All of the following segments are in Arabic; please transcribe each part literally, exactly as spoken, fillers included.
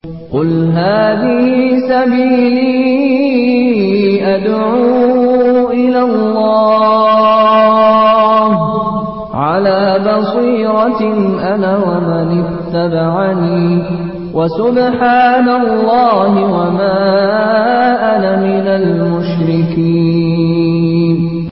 قل هذه سبيلي أدعو إلى الله على بصيرة أنا ومن اتبعني وسبحان الله وما أنا من المشركين.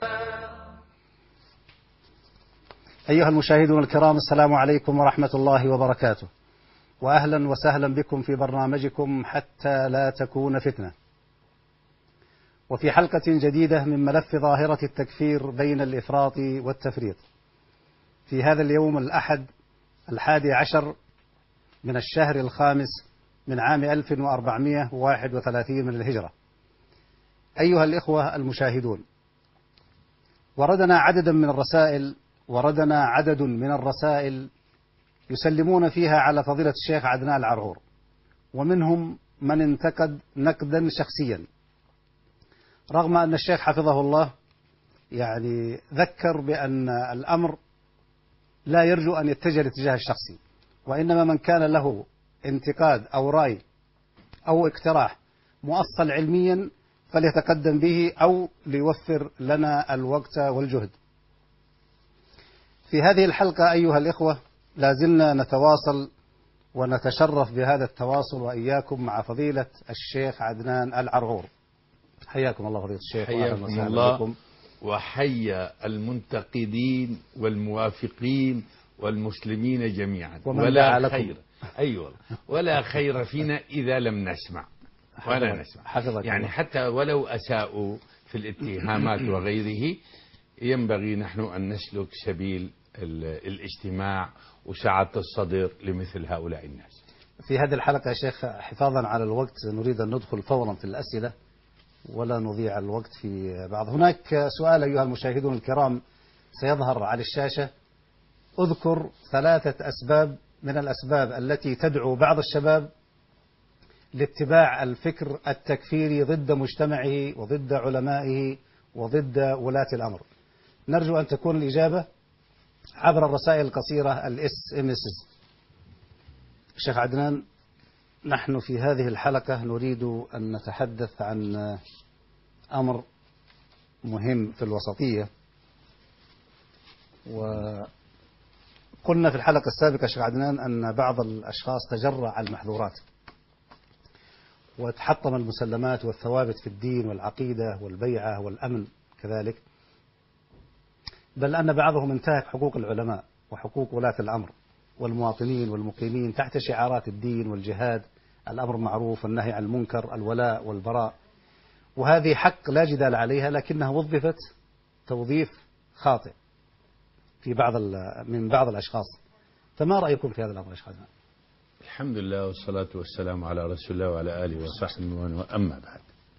أيها المشاهدون الكرام، السلام عليكم ورحمة الله وبركاته، وأهلا وسهلا بكم في برنامجكم حتى لا تكون فتنة، وفي حلقة جديدة من ملف ظاهرة التكفير بين الإفراط والتفريط في هذا اليوم الأحد الحادي عشر من الشهر الخامس من عام ألف وأربعمائة وواحد وثلاثين من الهجرة. أيها الإخوة المشاهدون، وردنا عددا من الرسائل وردنا عدد من الرسائل يسلمون فيها على فضيلة الشيخ عدنان العرعور، ومنهم من انتقد نقدا شخصيا، رغم أن الشيخ حفظه الله يعني ذكر بأن الأمر لا يرجو أن يتجه الاتجاه الشخصي، وإنما من كان له انتقاد أو رأي أو اقتراح مؤصل علميا فليتقدم به أو ليوفر لنا الوقت والجهد. في هذه الحلقة أيها الإخوة لازلنا نتواصل ونتشرف بهذا التواصل وإياكم مع فضيلة الشيخ عدنان العرعور. حياكم الله فضيلة الشيخ. حياكم الله وحيا المنتقدين والموافقين والمسلمين جميعا، ولا خير أيوة ولا خير فينا إذا لم نسمع ولا نسمع يعني الله. حتى ولو أساءوا في الاتهامات وغيره، ينبغي نحن أن نسلك سبيل الاجتماع وسعة الصدر لمثل هؤلاء الناس. في هذه الحلقة يا شيخ حفاظا على الوقت نريد أن ندخل فورا في الأسئلة ولا نضيع الوقت في بعض. هناك سؤال أيها المشاهدون الكرام سيظهر على الشاشة: اذكر ثلاثة أسباب من الأسباب التي تدعو بعض الشباب لاتباع الفكر التكفيري ضد مجتمعه وضد علمائه وضد ولاة الأمر. نرجو أن تكون الإجابة عبر الرسائل القصيرة الاس ام اس. شيخ عدنان، نحن في هذه الحلقة نريد أن نتحدث عن أمر مهم في الوسطية، وقلنا في الحلقة السابقة شيخ عدنان أن بعض الأشخاص تجرأ على المحظورات وتحطم المسلمات والثوابت في الدين والعقيدة والبيعة والأمن كذلك، بل أن بعضهم انتهك حقوق العلماء وحقوق ولاة الأمر والمواطنين والمقيمين تحت شعارات الدين والجهاد، الأمر معروف والنهي عن المنكر، الولاء والبراء، وهذه حق لا جدال عليها، لكنها وظفت توظيف خاطئ في بعض من بعض الأشخاص. فما رأيكم في هذا الأمر يا شيخ عدنان؟ الحمد لله والصلاة والسلام على رسول الله وعلى آله وصحبه وأما بعد،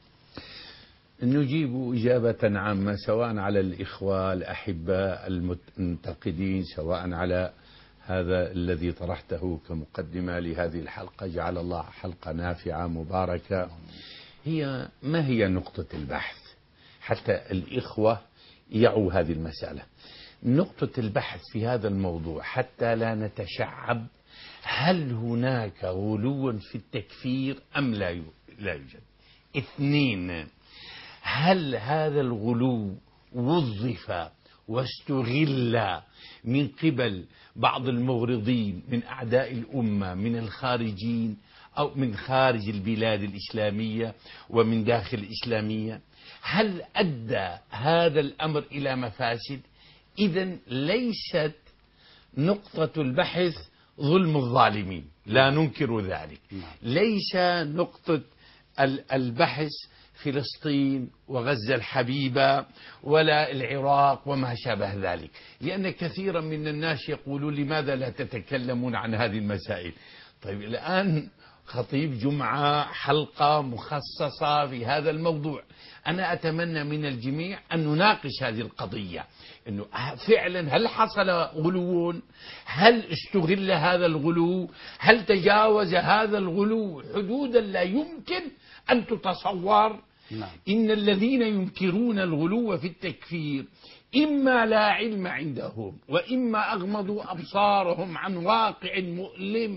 نجيب إجابة عامة سواء على الإخوة الأحباء المنتقدين، سواء على هذا الذي طرحته كمقدمة لهذه الحلقة. جعل الله حلقة نافعة مباركة. هي ما هي نقطة البحث حتى الإخوة يعوا هذه المسألة؟ نقطة البحث في هذا الموضوع حتى لا نتشعب: هل هناك غلو في التكفير أم لا يوجد؟ اثنين، هل هذا الغلو وظف واستغل من قبل بعض المغرضين من أعداء الأمة من الخارجين أو من خارج البلاد الإسلامية ومن داخل الإسلامية؟ هل أدى هذا الأمر إلى مفاسد؟ إذن ليست نقطة البحث ظلم الظالمين، لا ننكر ذلك. ليس نقطة البحث فلسطين وغزة الحبيبة ولا العراق وما شابه ذلك، لأن كثيرا من الناس يقولون: لماذا لا تتكلمون عن هذه المسائل؟ طيب الآن خطيب جمعة حلقة مخصصة في هذا الموضوع. أنا أتمنى من الجميع أن نناقش هذه القضية، أنه فعلا هل حصل غلو؟ هل استغل هذا الغلو؟ هل تجاوز هذا الغلو حدودا لا يمكن أن تتصور؟ نعم. إن الذين ينكرون الغلو في التكفير إما لا علم عندهم، وإما أغمضوا أبصارهم عن واقع مؤلم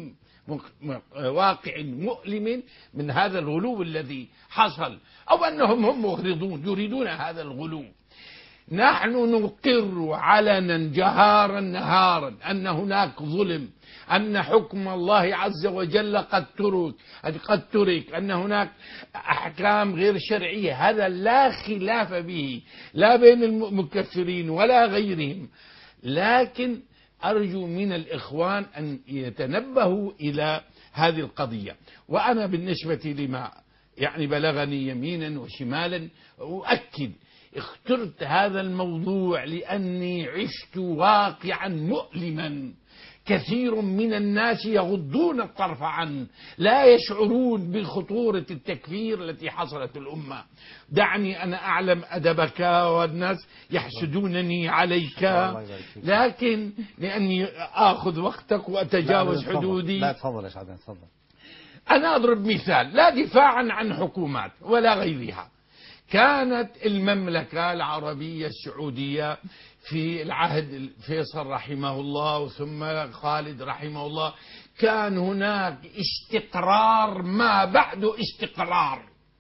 واقع مؤلم من هذا الغلو الذي حصل، أو أنهم هم مغرضون يريدون هذا الغلو. نحن نقر علنا جهارا نهارا أن هناك ظلم، أن حكم الله عز وجل قد ترك قد ترك أن هناك أحكام غير شرعية، هذا لا خلاف به لا بين المكفرين ولا غيرهم. لكن أرجو من الإخوان أن يتنبهوا إلى هذه القضية. وأنا بالنسبة لما يعني بلغني يمينا وشمالا أؤكد اخترت هذا الموضوع لأني عشت واقعا مؤلما كثير من الناس يغضون الطرف عنه، لا يشعرون بخطورة التكفير التي حصلت الأمة. دعني أنا أعلم أدبك والناس يحسدونني عليك، لكن لأني آخذ وقتك وأتجاوز حدودي. لا تفضل يا شعبان تفضل. أنا أضرب مثال لا دفاعا عن حكومات ولا غيرها. كانت المملكة العربية السعودية في العهد فيصل رحمه الله ثم خالد رحمه الله كان هناك استقرار ما بعد استقرار،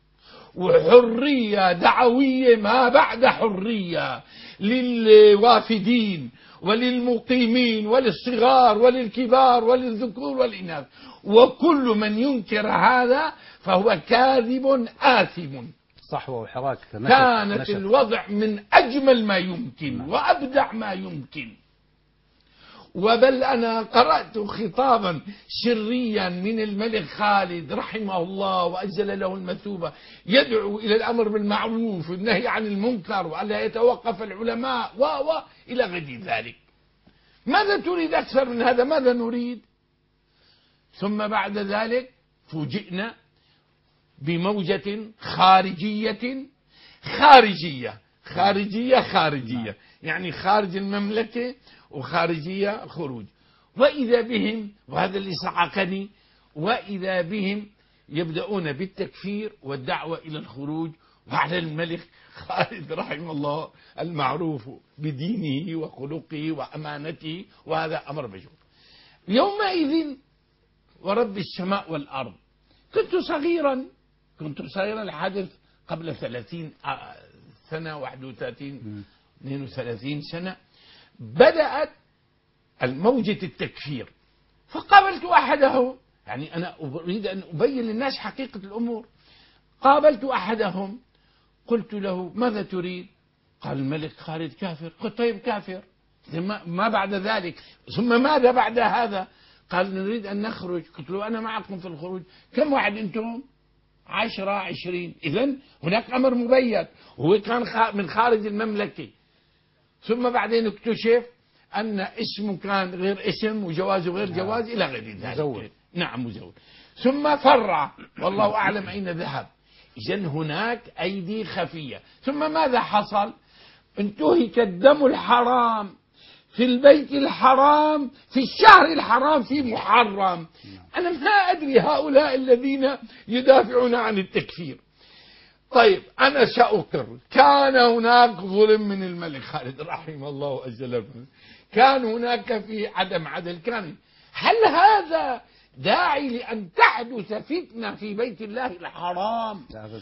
وحرية دعوية ما بعد حرية للوافدين وللمقيمين وللصغار وللكبار وللذكور والإناث، وكل من ينكر هذا فهو كاذب آثم. صحوة وحراك نشط كانت نشط. الوضع من أجمل ما يمكن وأبدع ما يمكن. وبل أنا قرأت خطابا سريا من الملك خالد رحمه الله وأجزل له المثوبة يدعو إلى الأمر بالمعروف والنهي عن المنكر وألا يتوقف العلماء و و إلى غير ذلك. ماذا تريد أكثر من هذا؟ ماذا نريد؟ ثم بعد ذلك فوجئنا بموجة خارجية خارجية خارجية خارجية يعني خارج المملكة وخارجية خروج. وإذا بهم، وهذا اللي صعقني، وإذا بهم يبدأون بالتكفير والدعوة إلى الخروج وعلى الملك خالد رحمه الله المعروف بدينه وخلقه وأمانته، وهذا أمر مجهول. يومئذ ورب السماء والأرض كنت صغيرا كنت صغيرا الحدث قبل ثلاثين سنة واحد وثلاثين اثنين وثلاثين سنة بدأت الموجة التكفير، فقابلت أحدهم، يعني أنا أريد أن أبين للناس حقيقة الأمور. قابلت أحدهم قلت له ماذا تريد؟ قال الملك خالد كافر. قلت طيب كافر، ما بعد ذلك؟ ثم ماذا بعد هذا؟ قال نريد أن نخرج. قلت له أنا معكم في الخروج. كم واحد أنتم؟ عشرة عشرين. إذن هناك أمر مبين، وهو كان من خارج المملكة. ثم بعدين اكتشف أن اسمه كان غير اسم وجوازه غير جواز إلى غير ذلك. مزور. نعم مزور. ثم فرع والله أعلم أين ذهب. إذن هناك أيدي خفية. ثم ماذا حصل؟ انتهك الدم الحرام في البيت الحرام في الشهر الحرام في محرم. أنا ما أدري هؤلاء الذين يدافعون عن التكفير. طيب أنا سأقر كان هناك ظلم من الملك خالد رحمه الله وأجل. كان هناك في عدم عدل. كان هل هذا داعي لأن تحدث فتنة في بيت الله الحرام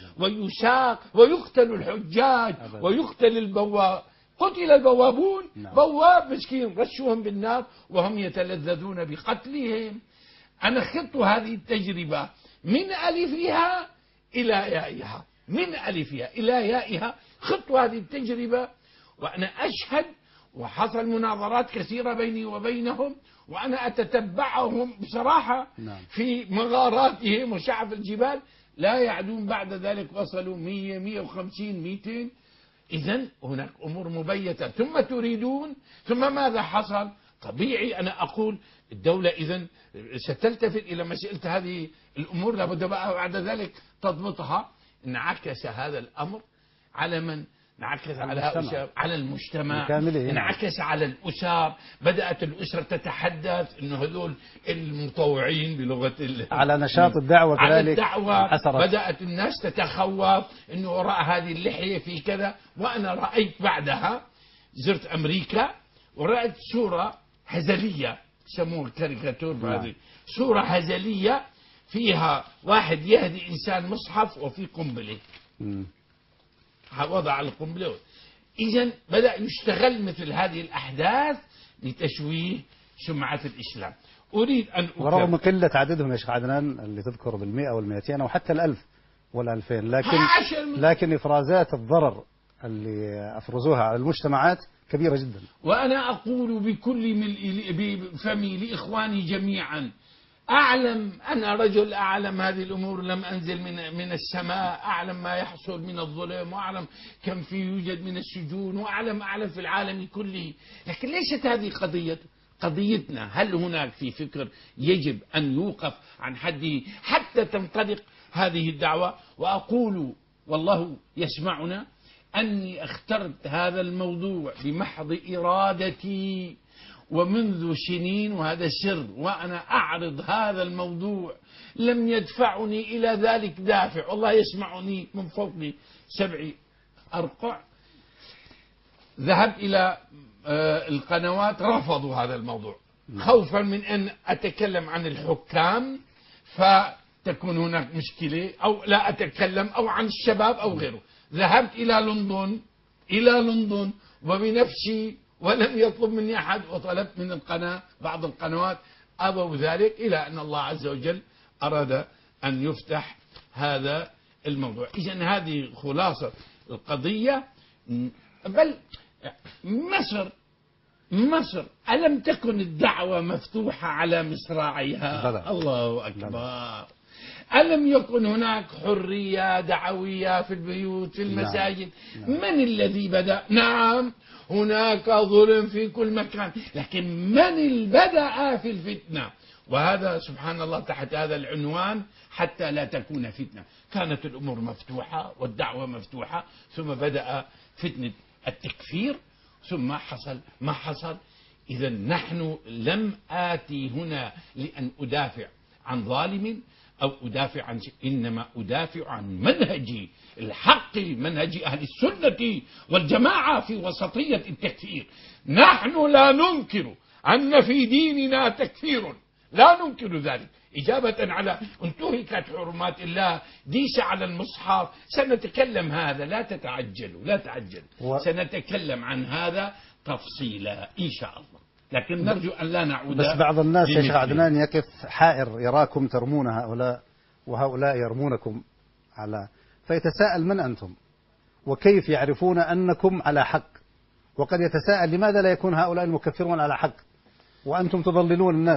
ويساق ويقتل الحجاج ويقتل البواب؟ قتل البوابون. نعم. بواب مسكين رشوهم بالنار وهم يتلذذون بقتلهم. أنا خضت هذه التجربة من ألفها إلى يائها، من ألفها إلى يائها خضت هذه التجربة وأنا أشهد، وحصل مناظرات كثيرة بيني وبينهم وأنا أتتبعهم بصراحة. نعم. في مغاراتهم وشعب الجبال لا يعدون بعد ذلك وصلوا مية مية وخمسين مئتين. إذن هناك أمور مبيتة. ثم تريدون، ثم ماذا حصل؟ طبيعي أنا أقول الدولة إذن ستلتفت إلى مسألة هذه الأمور، لابد بعد ذلك تضبطها. انعكس هذا الأمر على من؟ انعكس على المجتمع. على المجتمع، انعكس على الأسر. بدأت الأسرة تتحدث إنه هذول المطوعين بلغة على نشاط الدعوة على كذلك الدعوة. حسرت. بدأت الناس تتخوف إنه وراء هذه اللحية في كذا. وأنا رأيت بعدها زرت أمريكا ورأيت صورة هزلية سموه كاريكاتور نعم. هذه صورة هزلية فيها واحد يهدي إنسان مصحف وفي قنبلة، مم. وضع القنبلة. إذن بدأ يشتغل مثل هذه الأحداث لتشويه سمعة الإسلام. أريد أن أكرر ورغم قلة عددهم يا شيخ عدنان اللي تذكر بالمئة والمئتين أو حتى الألف والألفين، لكن لكن إفرازات الضرر اللي أفرزوها على المجتمعات كبيرة جدا. وأنا أقول بكل ملء فمي لإخواني جميعا، أعلم، أنا رجل أعلم هذه الأمور، لم أنزل من من السماء، أعلم ما يحصل من الظلم، وأعلم كم في يوجد من السجون، وأعلم أعلم في العالم كله، لكن ليست هذه قضية قضيتنا. هل هناك في فكر يجب أن يوقف عن حده حتى تنطلق هذه الدعوة؟ وأقول والله يسمعنا أني اخترت هذا الموضوع بمحض إرادتي ومنذ سنين، وهذا سر، وأنا أعرض هذا الموضوع لم يدفعني إلى ذلك دافع، والله يسمعني من فوق سبع أرقع. ذهبت إلى القنوات رفضوا هذا الموضوع خوفا من أن أتكلم عن الحكام فتكون هناك مشكلة، أو لا أتكلم، أو عن الشباب أو غيره. ذهبت إلى لندن إلى لندن وبنفسي، ولم يطلب مني أحد، وطلبت من القناة بعض القنوات أبوا ذلك، إلى أن الله عز وجل أراد أن يفتح هذا الموضوع. إذن هذه خلاصة القضية. بل مصر مصر ألم تكن الدعوة مفتوحة على مصراعيها؟ بلى. الله أكبر. بلى. ألم يكن هناك حرية دعوية في البيوت في المساجد؟ نعم. من الذي بدأ؟ نعم هناك ظلم في كل مكان، لكن من اللي بدأ في الفتنة؟ وهذا سبحان الله تحت هذا العنوان حتى لا تكون فتنة. كانت الأمور مفتوحة والدعوة مفتوحة، ثم بدأ فتنة التكفير، ثم حصل ما حصل. إذا نحن لم آتي هنا لأن أدافع عن ظالم أو أدافع عن شيء، إنما أدافع عن منهجي الحق، منهج أهل السنة والجماعة في وسطية التكفير. نحن لا ننكر أن في ديننا تكفير، لا ننكر ذلك، إجابة على انتهكت حرمات الله، ديس على المصحف، سنتكلم هذا، لا تتعجلوا لا تعجلوا و... سنتكلم عن هذا تفصيلا إن شاء الله، لكن نرجو أن لا نعود. بس بعض الناس يا شيخ عدنان يقف حائر، يراكم ترمون هؤلاء وهؤلاء يرمونكم، على فيتساءل من أنتم وكيف يعرفون أنكم على حق، وقد يتساءل لماذا لا يكون هؤلاء المكفرون على حق وأنتم تضللون الناس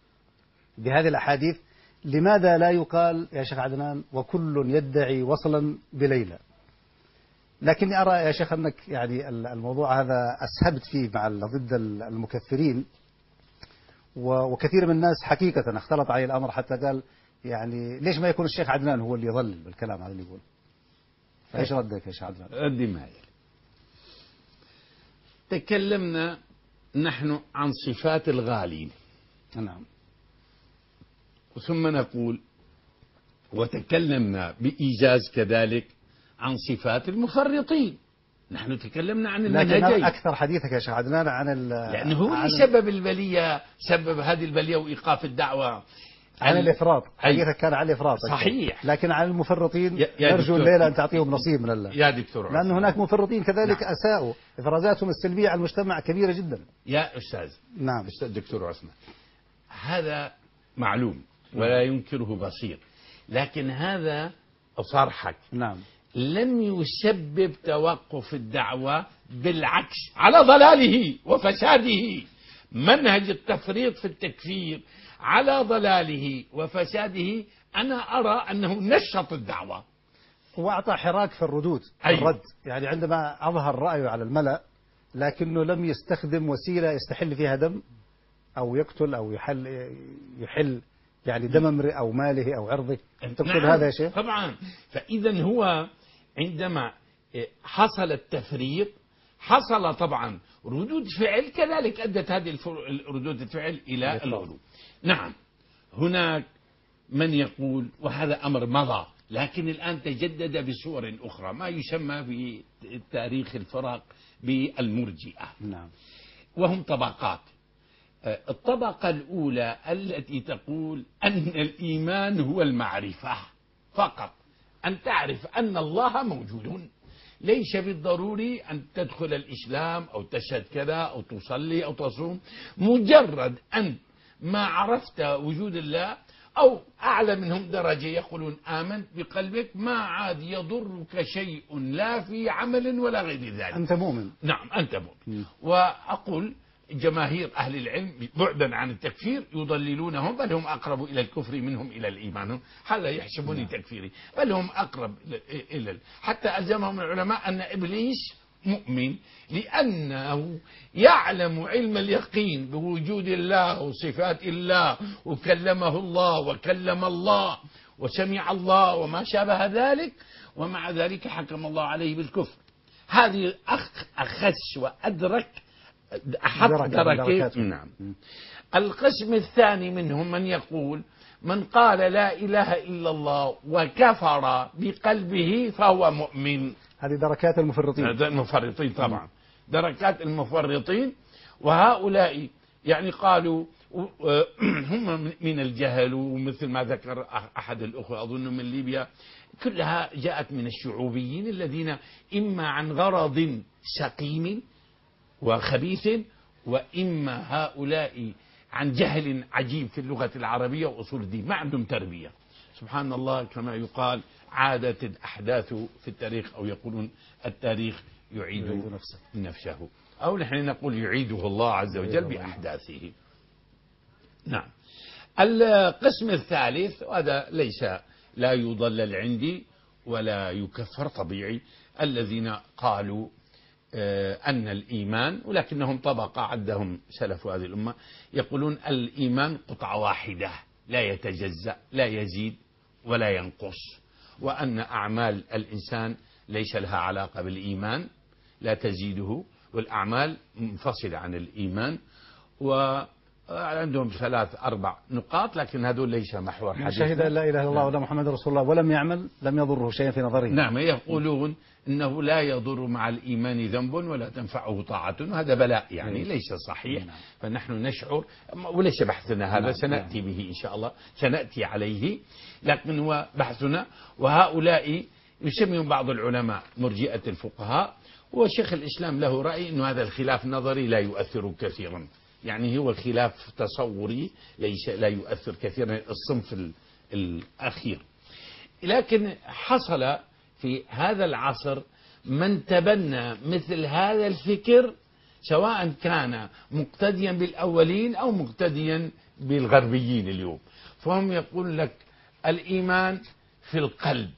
بهذه الأحاديث؟ لماذا لا يقال يا شيخ عدنان وكل يدعي وصلا بليلى؟ لكني أرى يا شيخ أنك يعني الموضوع هذا أسهبت فيه مع ضد المكفرين، وكثير من الناس حقيقة اختلط عليه الأمر حتى قال يعني ليش ما يكون الشيخ عدنان هو اللي يضلل بالكلام هذا اللي يقول. فإيش ردك يا شيخ عدنان؟ ردي معي. تكلمنا نحن عن صفات الغالين، نعم، ثم نقول وتكلمنا بإيجاز كذلك عن صفات المفرطين. نحن تكلمنا عن المنهجين، لكن أكثر حديثك يا شيخ عدنان عن ال لأنه هو اللي سبب البلية، سبب هذه البلية وإيقاف الدعوة عن الإفراط. حديثك كان عن الإفراط صحيح، لكن عن المفرطين يا يا نرجو الليلة أن تعطيهم نصيب من الله يا دكتور، لأن هناك مفرطين كذلك نعم. أساءوا، إفرازاتهم السلبية على المجتمع كبيرة جدا. يا أستاذ، نعم أستاذ دكتور عثمان، هذا معلوم ولا ينكره بصير، لكن هذا أصارحك نعم لم يسبب توقف الدعوة، بالعكس على ضلاله وفساده. منهج التفريط في التكفير على ضلاله وفساده، أنا أرى أنه نشط الدعوة وأعطى حراك في الردود. أيوة. الرد يعني عندما أظهر رأيه على الملأ لكنه لم يستخدم وسيلة يستحل فيها دم أو يقتل أو يحل يحل يعني دم امرئ أو ماله أو عرضه. تقصد نعم. هذا يا شيخ؟ طبعا. فإذا هو عندما حصل التفريط حصل طبعا ردود فعل، كذلك أدت هذه ردود الفعل إلى الغلو. نعم هناك من يقول، وهذا أمر مضى، لكن الآن تجدد بصور أخرى، ما يسمى في تاريخ الفرق بالمرجئة. نعم. وهم طبقات. الطبقة الأولى التي تقول أن الإيمان هو المعرفة فقط، أن تعرف أن الله موجود، ليس بالضروري أن تدخل الإسلام أو تشهد كذا أو تصلي أو تصوم، مجرد أن ما عرفت وجود الله، أو أعلى منهم درجة يقولون آمنت بقلبك ما عاد يضرك شيء لا في عمل ولا غير ذلك، أنت مؤمن. نعم أنت مؤمن. وأقول جماهير أهل العلم بعدا عن التكفير يضللونهم، بل هم أقرب إلى الكفر منهم إلى الإيمان، هذا يحسبوني تكفيري، بل هم أقرب إلى، حتى ألزمهم العلماء أن إبليس مؤمن لأنه يعلم علم اليقين بوجود الله وصفات الله، وكلمه الله وكلم الله وسمع الله وما شابه ذلك، ومع ذلك حكم الله عليه بالكفر. هذه أخ أخس وأدرك أحط دركات. نعم. القسم الثاني منهم من يقول من قال لا إله إلا الله وكفر بقلبه فهو مؤمن. هذه دركات المفرطين. هذا المفرطين طبعا، دركات المفرطين. وهؤلاء يعني قالوا هم من الجهل، ومثل ما ذكر أحد الأخوة أظن من ليبيا، كلها جاءت من الشعوبيين الذين إما عن غرض سقيم وخبيث، وإما هؤلاء عن جهل عجيب في اللغة العربية وأصول الدين، ما عندهم تربية. سبحان الله، كما يقال عادت الأحداث في التاريخ، أو يقولون التاريخ يعيد, يعيد نفسه. نفسه أو نحن نقول يعيده الله عز وجل بأحداثه. نعم. القسم الثالث، وهذا ليس لا يضلل عندي ولا يكفر طبيعي، الذين قالوا أن الإيمان، ولكنهم طبقة عدهم سلف هذه الأمة، يقولون الإيمان قطعة واحدة لا يتجزأ لا يزيد ولا ينقص، وأن أعمال الإنسان ليس لها علاقة بالإيمان لا تزيده، والأعمال منفصلة عن الإيمان. وعندهم ثلاث أربع نقاط، لكن هذول ليس محور حديثنا. شهد أن لا إله إلا الله ولا محمد رسول الله ولم يعمل لم يضره شيئا في نظره. نعم. يقولون إنه لا يضر مع الإيمان ذنب ولا تنفعه طاعة، وهذا بلاء يعني ليس صحيح. نعم. فنحن نشعر، وليس بحثنا هذا، نعم. سنأتي به إن شاء الله، سنأتي عليه، لكن هو بحثنا. وهؤلاء يسميهم بعض العلماء مرجئة الفقهاء، وشيخ الإسلام له رأي أن هذا الخلاف نظري لا يؤثر كثيرا، يعني هو خلاف تصوري ليس لا يؤثر كثيرا، الصنف الأخير. لكن حصل في هذا العصر من تبنى مثل هذا الفكر، سواء كان مقتديا بالأولين أو مقتديا بالغربيين اليوم، فهم يقول لك الإيمان في القلب.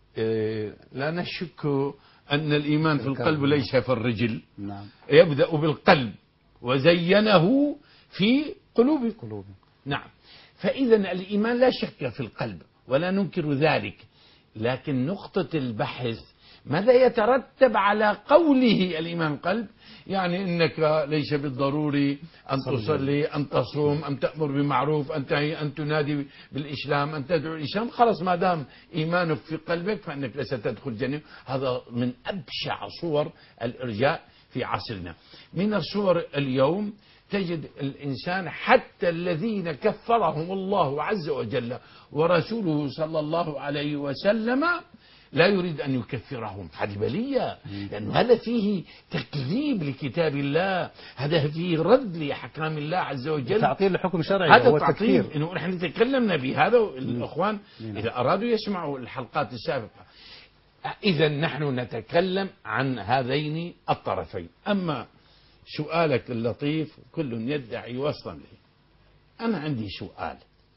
لا نشك أن الإيمان في القلب ليس في الرجل. نعم. يبدأ بالقلب وزينه في قلوبكم. نعم. فإذا الإيمان لا شك في القلب ولا ننكر ذلك، لكن نقطة البحث ماذا يترتب على قوله الإيمان قلب؟ يعني إنك ليس بالضروري أن تصلي، أن تصوم، أن تأمر بمعروف، أن أن تنادي بالإسلام، أن تدعو الإسلام، خلاص ما دام إيمانك في قلبك فإنك لست تدخل الجنة. هذا من أبشع صور الإرجاء في عصرنا. من الصور اليوم تجد الإنسان حتى الذين كفرهم الله عز وجل ورسوله صلى الله عليه وسلم لا يريد أن يكفرهم. هذه بلية، لأنه هذا فيه تكذيب لكتاب الله، هذا فيه رد لأحكام الله عز وجل، تعطيل لحكم شرعي. هذا تعطيل. إنه نحن تكلمنا بهذا، الأخوان إذا أرادوا يسمعوا الحلقات السابقة. إذا نحن نتكلم عن هذين الطرفين. أما سؤالك اللطيف كل يدعي وصلا له، أنا عندي سؤال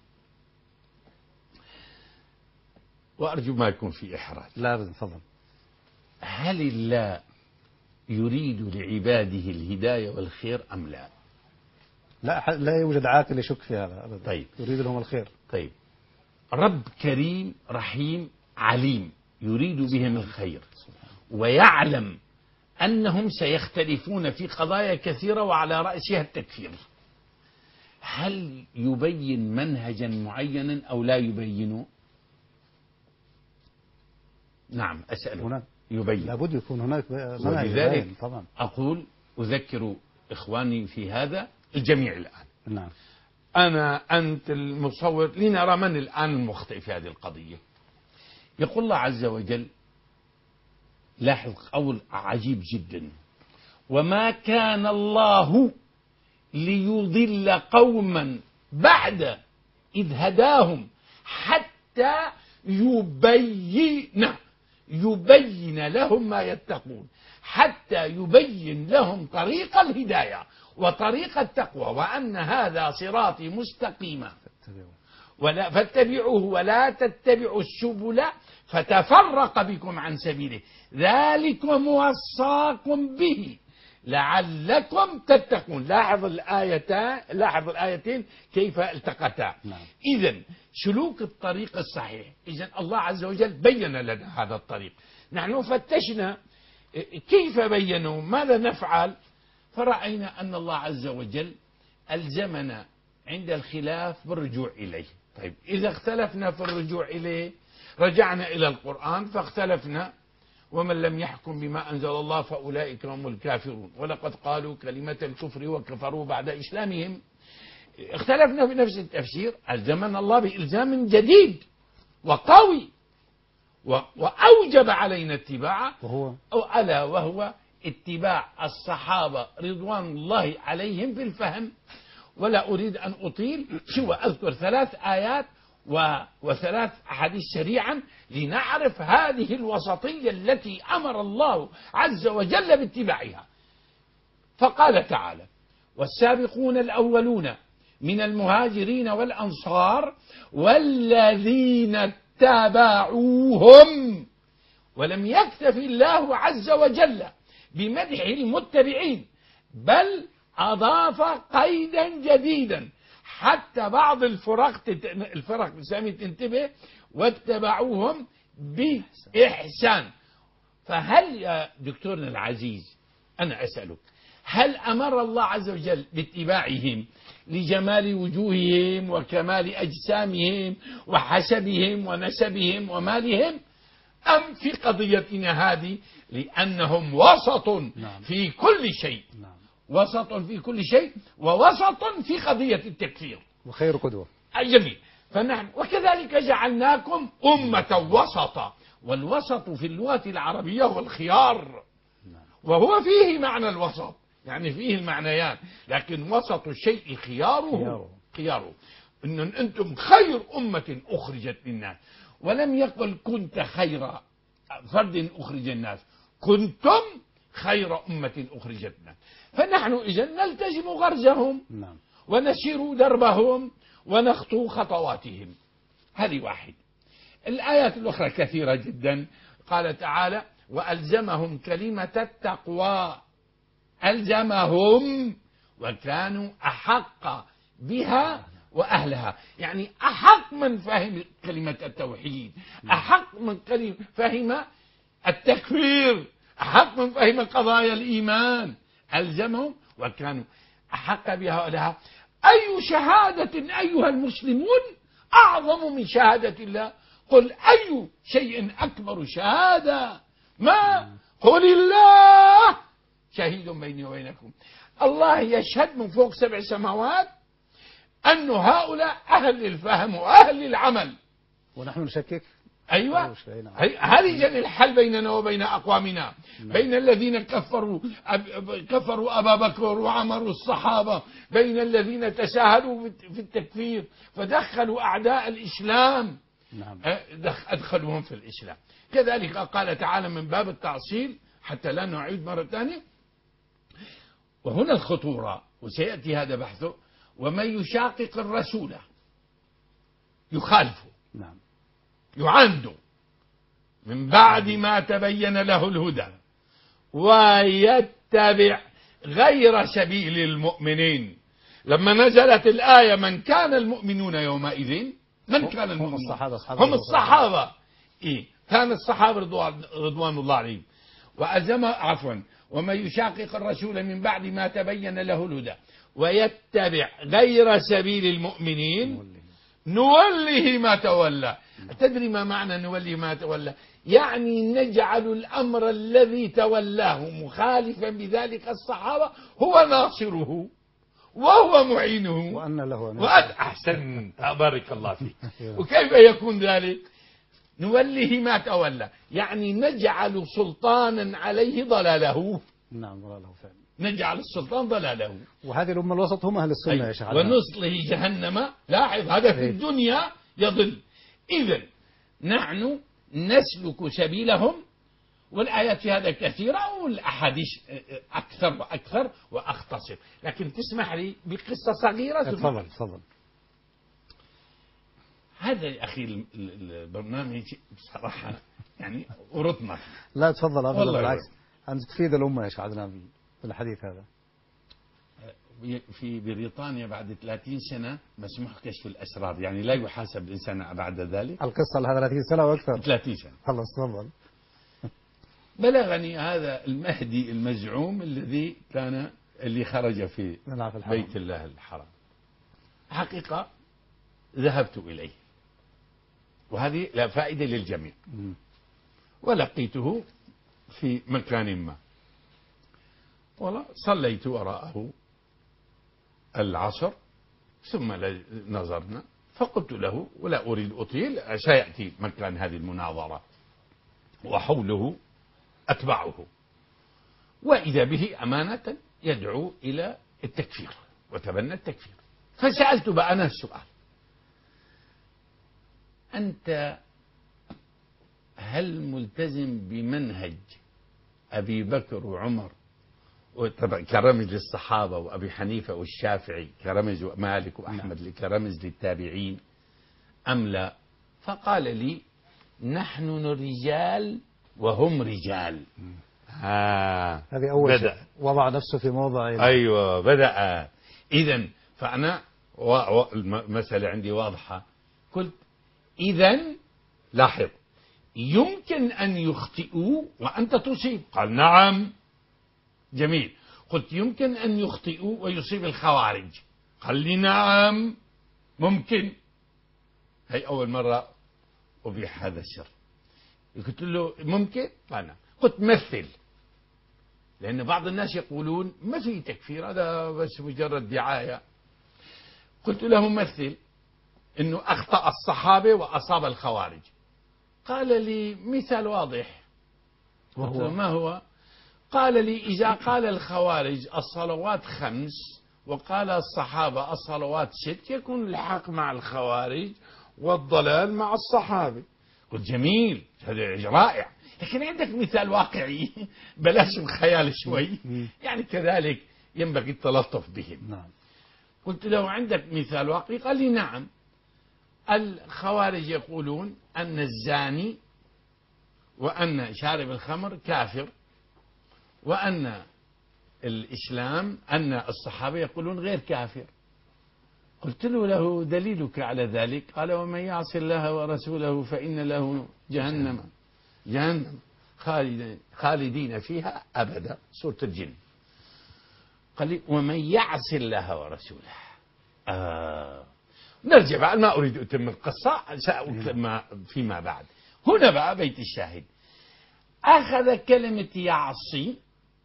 وأرجو ما يكون في إحراج. لا أبدا، تفضل. هل الله يريد لعباده الهداية والخير أم لا؟ لا، لا يوجد عاقل يشك في هذا أبدا. طيب. يريد لهم الخير. طيب. رب كريم رحيم عليم يريد بهم الخير، ويعلم أنهم سيختلفون في قضايا كثيرة وعلى رأسها التكفير. هل يبين منهجا معينا أو لا يبينه؟ نعم أسأل. هناك يبين، لابد يكون هناك منهج. ولذلك طبعا. أقول أذكر إخواني في هذا الجميع الآن نعم. أنا أنت المصور، لنرى من الآن المخطئ في هذه القضية. يقول الله عز وجل، لاحظ قول عجيب جدا: وما كان الله ليضل قوما بعد إذ هداهم حتى يبين يبين لهم ما يتقون، حتى يبين لهم طريق الهداية وطريق التقوى، وأن هذا صراطي مستقيما ولا فاتبعوه ولا تتبعوا السبل فتفرق بكم عن سبيله، ذلكم وصاكم به لعلكم تتقون. لاحظ الآيتين لاحظ الآيتين كيف التقتا. نعم. إذن سلوك الطريق الصحيح، إذن الله عز وجل بين لنا هذا الطريق، نحن فتشنا كيف بينوا، ماذا نفعل، فرأينا أن الله عز وجل ألزمنا عند الخلاف بالرجوع إليه. طيب إذا اختلفنا في الرجوع إليه رجعنا إلى القرآن فاختلفنا: ومن لم يحكم بما أنزل الله فأولئك هم الكافرون ولقد قالوا كلمة الكفر وكفروا بعد إسلامهم. اختلفنا في نفس التفسير، ألزمنا الله بإلزام جديد وقوي وأوجب علينا اتباعه، وهو ألا وهو اتباع الصحابة رضوان الله عليهم في الفهم. ولا أريد أن أطيل، سوى أذكر ثلاث آيات وثلاث أحاديث سريعا لنعرف هذه الوسطية التي أمر الله عز وجل باتباعها. فقال تعالى: والسابقون الأولون من المهاجرين والأنصار والذين اتبعوهم. ولم يكتفي الله عز وجل بمدح المتبعين، بل أضاف قيدا جديدا حتى بعض الفرق الفرق الإسلامية تنتبه: واتبعوهم بإحسان. فهل يا دكتورنا العزيز أنا أسألك، هل أمر الله عز وجل باتباعهم لجمال وجوههم وكمال أجسامهم وحسبهم ونسبهم ومالهم، أم في قضيتنا هذه لأنهم وسط في كل شيء؟ وسط في كل شيء ووسط في قضية التكفير، وخير قدوة. جميل. فنحن وكذلك جعلناكم أمة وسطا، والوسط في اللغة العربية هو الخيار، وهو فيه معنى الوسط، يعني فيه المعنيان، لكن وسط الشيء خياره خياره إن أنتم خير أمة أخرجت للناس. ولم يقل كنت خير فرد أخرج الناس، كنتم خير أمة أخرجت الناس. فنحن إذن نلتزم غرزهم ونسير دربهم ونخطو خطواتهم. هذه واحد. الآيات الأخرى كثيرة جدا. قال تعالى: وألزمهم كلمة التقوى، ألزمهم وكانوا أحق بها وأهلها، يعني أحق من فهم كلمة التوحيد، أحق من فهم التكفير، أحق من فهم قضايا الإيمان. ألزمهم وكانوا أحق بها وأهلها. أي شهادة أيها المسلمون أعظم من شهادة الله؟ قل أي شيء أكبر شهادة؟ ما قل الله شهيد بيني وبينكم. الله يشهد من فوق سبع سماوات أن هؤلاء أهل الفهم وأهل العمل، ونحن نشكك. أيوة، هذه جل الحل بيننا وبين أقوامنا، بين الذين كفروا كفروا أبا بكر وعمر الصحابة، بين الذين تساهلوا في التكفير فدخلوا أعداء الإسلام، أدخلوهم في الإسلام. كذلك قال تعالى من باب التعصيل حتى لا نعيد مرة ثانية، وهنا الخطورة وسيأتي هذا بحثه: ومن يشاقق الرسول يخالفه، نعم، يعنده من بعد ما تبين له الهدى ويتبع غير سبيل المؤمنين. لما نزلت الآية من كان المؤمنون يومئذ، من كان المؤمنون؟ هم الصحابة. هم الصحابة. إيه؟ كان الصحابة رضوان الله عليهم. وأزم عفوا ومن يشاقق الرسول من بعد ما تبين له الهدى ويتبع غير سبيل المؤمنين نوله ما تولى. تدري ما معنى نوله ما تولى؟ يعني نجعل الأمر الذي تولاه مخالفا بذلك الصحابة هو ناصره وهو معينه وأن له وأن أحسن بارك الله فيك. وكيف يكون ذلك؟ نوله ما تولى، يعني نجعل سلطانا عليه ضلاله. نعم ضلاله فعلا. نجعل السلطان ضلاله. وهذه الأمة الوسط هم أهل السنة أيوة. يا شيخ. ونصله جهنم. لاحظ هذا في الدنيا يضل. إذن نحن نسلك سبيلهم، والآيات في هذا كثيرة والأحاديث أكثر وأكثر وأختصر، لكن تسمح لي بقصة صغيرة. تفضل تفضل. هذا يا أخي البرنامج بصراحة يعني ورطنا. لا تفضل أفضل، بالعكس والله. أنت تفيد الأمة يا شيخ عدنان بالحديث هذا. في بريطانيا بعد ثلاثين سنة مسموح كشف الأسرار، يعني لا يحاسب الإنسان بعد ذلك. القصة لها ثلاثين سنة وأكثر. ثلاثين سنة. خلص تفضل. بلغني هذا المهدي المزعوم الذي كان اللي خرج في بيت الله الحرام. حقيقة ذهبت إليه، وهذه لا فائدة للجميع. ولقيته في مكان ما، والله صليت وراءه العصر، ثم نظرنا فقلت له ولا أريد أطيل، سيأتي مكان هذه المناظرة وحوله أتبعه، وإذا به أمانة يدعو إلى التكفير وتبنى التكفير. فسألت بقى أنا السؤال: أنت هل ملتزم بمنهج أبي بكر وعمر وطبعا كرمز للصحابة وأبي حنيفة والشافعي كرمز ومالك وأحمد كرمز للتابعين أم لا؟ فقال لي: نحن رجال وهم رجال. آه هذه أول بدأ شيء، وضع نفسه في موضع. أيوة بدأ. إذن فأنا و... و... المسألة عندي واضحة. قلت: إذن لاحظ، يمكن أن يخطئوا وأنت تصيب. قال: نعم. جميل. قلت: يمكن أن يخطئوا ويصيب الخوارج. قال لي: نعم ممكن. هي أول مرة أبيح هذا السر. قلت له: ممكن؟ قال: نعم. قلت: مثل، لأن بعض الناس يقولون ما في تكفير، هذا بس مجرد دعاية. قلت له: مثل أنه أخطأ الصحابة وأصاب الخوارج. قال لي: مثال واضح. قلت له: ما هو؟ قال لي: إذا قال الخوارج الصلوات خمس وقال الصحابة الصلوات ست، يكون الحق مع الخوارج والضلال مع الصحابة. قلت: جميل، هذا رائع، لكن عندك مثال واقعي بلاش الخيال شوي، يعني كذلك ينبغي التلطف بهم. نعم. قلت له: عندك مثال واقعي؟ قال لي: نعم. الخوارج يقولون أن الزاني وأن شارب الخمر كافر، وأن الإسلام أن الصحابة يقولون غير كافر. قلت له: له دليلك على ذلك؟ قال: ومن يعص الله ورسوله فإن له جهنم جهنم خالدين, خالدين فيها أبدا، سورة الجن. قال لي: ومن يعص الله ورسوله. آه. نرجع بقى، ما أريد أتم القصة، سأتم فيما بعد. هنا بقى بيت الشاهد. أخذ كلمة يعصي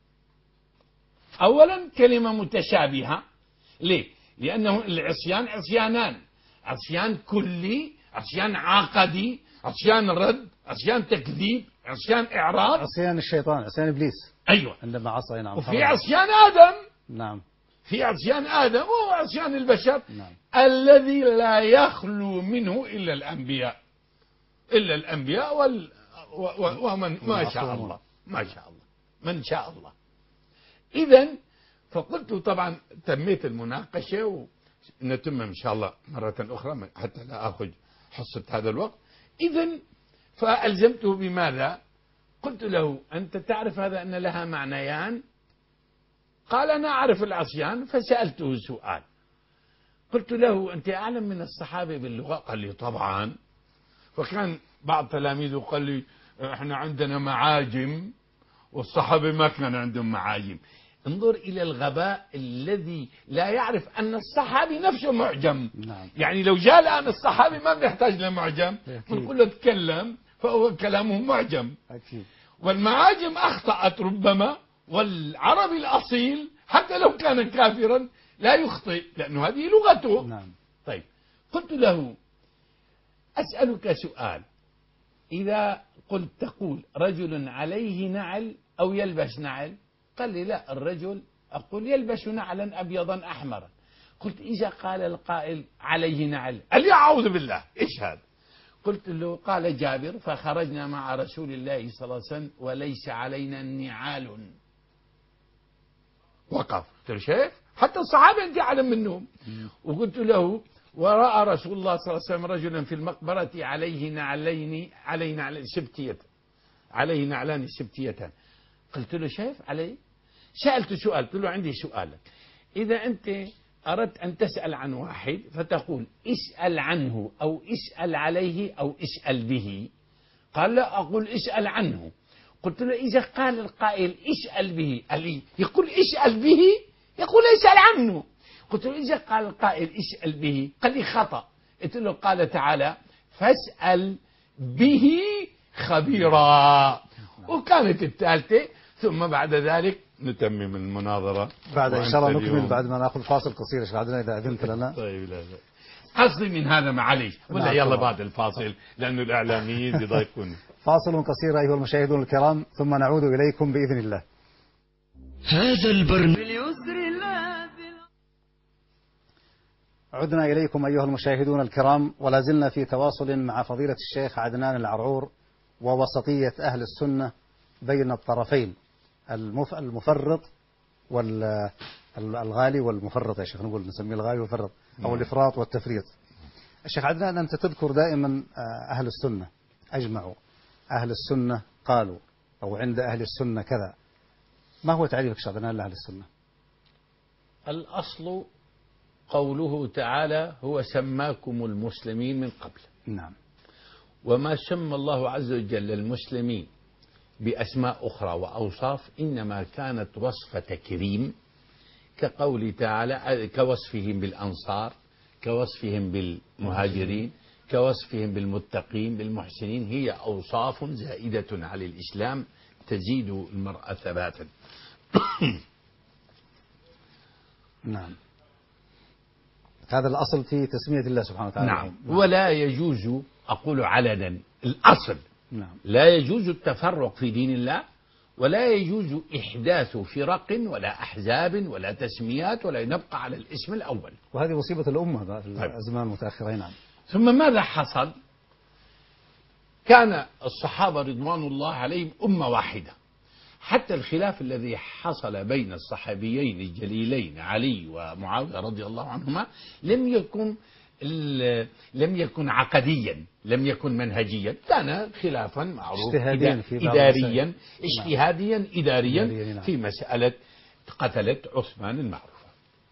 أولا كلمة متشابهة. ليه؟ لأنه العصيان عصيانان: عصيان كلي، عصيان عقدي، عصيان رد، عصيان تكذيب، عصيان إعراض. عصيان الشيطان، عصيان إبليس. أيوة. عندما عصى. نعم. وفي عصيان آدم. نعم. في عصيان آدم وهو عصيان البشر. نعم. الذي لا يخلو منه إلا الأنبياء، إلا الأنبياء وال... ومن ما شاء الله، ما شاء الله، من شاء الله. إذن فقلت طبعا تميت المناقشة ونتم إن شاء الله مرة أخرى حتى لا أخذ حصة هذا الوقت. إذن فألزمته بماذا؟ قلت له: أنت تعرف هذا أن لها معنيان؟ قال: أنا أعرف العصيان. فسألته سؤال، قلت له: أنت أعلم من الصحابة باللغة؟ قال لي: طبعا. فكان بعض تلاميذه قال لي: احنا عندنا معاجم والصحابة ما كان عندهم معاجم. انظر إلى الغباء الذي لا يعرف أن الصحابي نفسه معجم. نعم. يعني لو جاء الآن الصحابي ما بنحتاج لمعجم، بنقول له تكلم فهو كلامه معجم. أكيد. والمعاجم أخطأت ربما، والعربي الأصيل حتى لو كان كافرا لا يخطئ لأنه هذه لغته. نعم. طيب قلت له أسألك سؤال، إذا قلت تقول رجل عليه نعل أو يلبس نعل، قال لي لا، الرجل أقول يلبس نعلا أبيضا أحمرا. قلت إذا قال القائل عليه نعل، قال لي أعوذ بالله، إيش هذا؟ قلت له قال جابر فخرجنا مع رسول الله صلى الله عليه وسلم وليس علينا نعال. وقف. قلت له شايف حتى الصحابة أنت أعلم منهم. وقلت له ورأى رسول الله صلى الله عليه وسلم رجلا في المقبرة عليه نعلين عليه نعلين سبتية عليه نعلان سبتيتان. قلت له شايف عليه. سألت سؤال، قلت له عندي سؤالك، إذا أنت أردت أن تسأل عن واحد فتقول اسأل عنه أو اسأل عليه أو اسأل به، قال لا، أقول اسأل عنه. قلت له إذا قال القائل اسأل به، قال لي يقول اسأل به، يقول اسأل عنه. قلت له إذا قال القائل اسأل به، قال لي خطأ. قلت له قال تعالى فاسأل به خبيرا. وكانت الثالثة. ثم بعد ذلك نتمم المناظرة بعد إن شاء الله نكمل بعد ما نأخذ فاصل قصير شيخ عدنان إذا أذنت لنا. طيب لا لا قصدي من هذا معليش ولا يلا بعد الفاصل لأنه الإعلاميين بيضايقون. فاصل قصير أيها المشاهدون الكرام ثم نعود إليكم بإذن الله. هذا البرنامج عدنا إليكم أيها المشاهدون الكرام ولا زلنا في تواصل مع فضيلة الشيخ عدنان العرعور ووسطية أهل السنة بين الطرفين، المفرط والغالي والمفرط. يا شيخ نقول نسميه الغالي والمفرط أو الإفراط والتفريط. الشيخ عدنان أنت تذكر دائما أهل السنة أجمعوا، أهل السنة قالوا، أو عند أهل السنة كذا. ما هو تعريفك شيخ عدنان لأهل السنة؟ الأصل قوله تعالى هو سماكم المسلمين من قبل. نعم. وما سمى الله عز وجل المسلمين بأسماء أخرى وأوصاف إنما كانت وصف تكريم، كقول تعالى كوصفهم بالأنصار، كوصفهم بالمهاجرين، كوصفهم بالمتقين بالمحسنين. هي أوصاف زائدة على الإسلام تزيد المرأة ثباتا. نعم. هذا الأصل في تسمية الله سبحانه وتعالى. نعم. ولا يجوز أقول علنا الأصل نعم. لا يجوز التفرق في دين الله، ولا يجوز إحداث فرق ولا أحزاب ولا تسميات، ولا نبقى على الاسم الأول. وهذه مصيبة الأمة في الأزمان المتأخرة. نعم. ثم ماذا حصل؟ كان الصحابة رضوان الله عليهم أمة واحدة، حتى الخلاف الذي حصل بين الصحابيين الجليلين علي ومعاوية رضي الله عنهما لم يكن لم يكن عقديا، لم يكن منهجيا، كان خلافا معروف اجتهاديا إداريا اجتهاديا إداريا نعم. في مسألة قتلة عثمان المعروفة.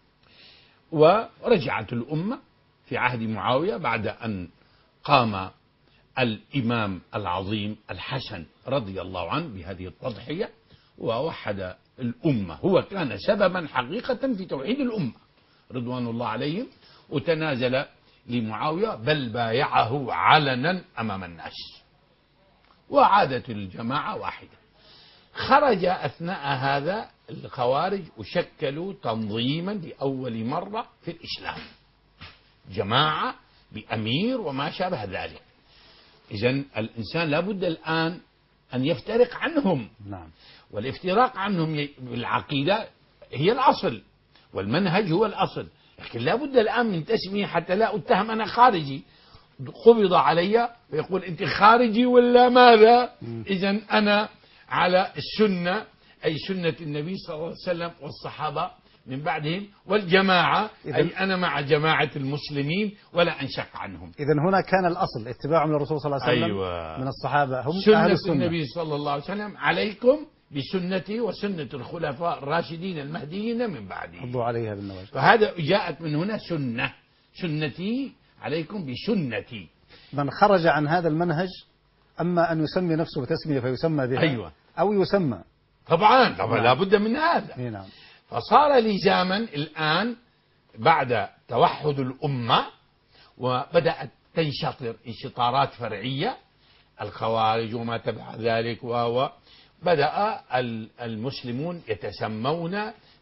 ورجعت الأمة في عهد معاوية بعد أن قام الإمام العظيم الحسن رضي الله عنه بهذه التضحية ووحد الأمة. هو كان سببا حقيقة في توحيد الأمة رضوان الله عليهم، وتنازل لمعاوية بل بايعه علنا أمام الناس، وعادت الجماعة واحدة. خرج أثناء هذا الخوارج وشكلوا تنظيما لأول مرة في الإسلام، جماعة بأمير وما شابه ذلك. إذن الإنسان لابد الآن أن يفترق عنهم. نعم. والافتراق عنهم بالعقيدة هي الأصل والمنهج هو الأصل، لكن لابد الآن من تسمية حتى لا أتهم أنا خارجي، قبض علي ويقول أنت خارجي ولا ماذا. إذن أنا على السنة، أي سنة النبي صلى الله عليه وسلم والصحابة من بعدهم والجماعة، أي أنا مع جماعة المسلمين ولا أنشق عنهم. إذن هنا كان الأصل اتباعهم للرسول صلى الله عليه وسلم. أيوة. من الصحابة هم سنة أهل السنة. النبي صلى الله عليه وسلم عليكم بسنتي وسنة الخلفاء الراشدين المهديين من بعدي، عضوا عليها بالنواجذ. فهذا جاءت من هنا سنة، سنتي عليكم بسنتي. من خرج عن هذا المنهج أما أن يسمي نفسه بتسمية فيسمى بها، أيوة. أو يسمى طبعا طبعا نعم. لابد من هذا. نعم. فصار لزاما الآن بعد توحد الأمة وبدأت تنشطر انشطارات فرعية، الخوارج وما تبع ذلك، وبدأ المسلمون يتسمون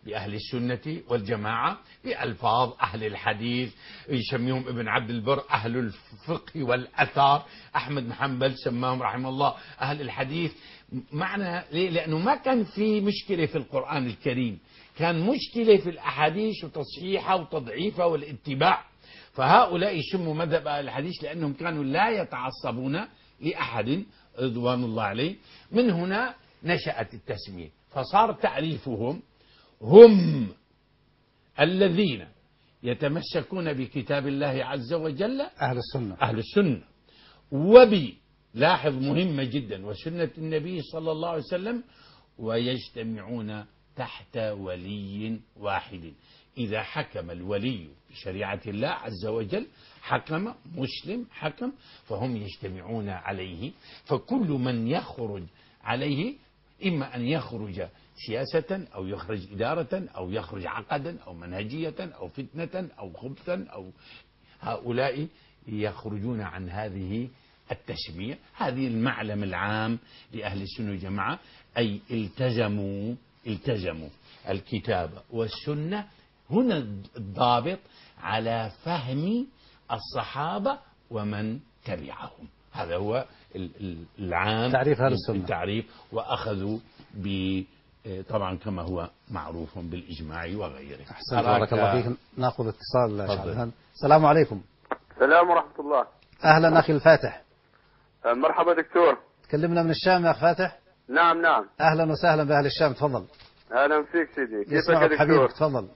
بأهل السنة والجماعة بألفاظ أهل الحديث، يسميهم ابن عبد البر أهل الفقه والأثار، أحمد بن حنبل سماهم رحمه الله أهل الحديث. معنى ليه؟ لأنه ما كان في مشكلة في القرآن الكريم، كان مشكلة في الأحاديث وتصحيحها وتضعيفها والاتباع. فهؤلاء يسموا مذهب أهل الحديث لأنهم كانوا لا يتعصبون لأحد رضوان الله عليه. من هنا نشأت التسمية، فصار تعريفهم هم الذين يتمسكون بكتاب الله عز وجل أهل السنة. أهل السنة، وبي لاحظ مهمة جدا وسنة النبي صلى الله عليه وسلم، ويجتمعون تحت ولي واحد. إذا حكم الولي بشريعة الله عز وجل، حكم مسلم حكم، فهم يجتمعون عليه. فكل من يخرج عليه إما أن يخرج سياسة أو يخرج إدارة أو يخرج عقدا أو منهجية أو فتنة أو خبثا، أو هؤلاء يخرجون عن هذه التسمية. هذه المعلم العام لأهل السنة والجماعة، أي التزموا التزموا الكتاب والسنة. هنا الضابط على فهم الصحابة ومن تبعهم، هذا هو العام تعريف أهل السنة. التعريف. وأخذوا ب طبعا كما هو معروف بالإجماع وغيره. أحسن، بارك الله فيك. ناخذ اتصال شعبان. السلام عليكم. السلام ورحمة الله. أهلا أخي الفاتح. مرحبا دكتور. تكلمنا من الشام يا أخ فاتح. نعم نعم. أهلا وسهلا بأهل الشام، تفضل. أهلا فيك سيدي، كيفك يا يسمعك دكتور؟ حبيبك، تفضل.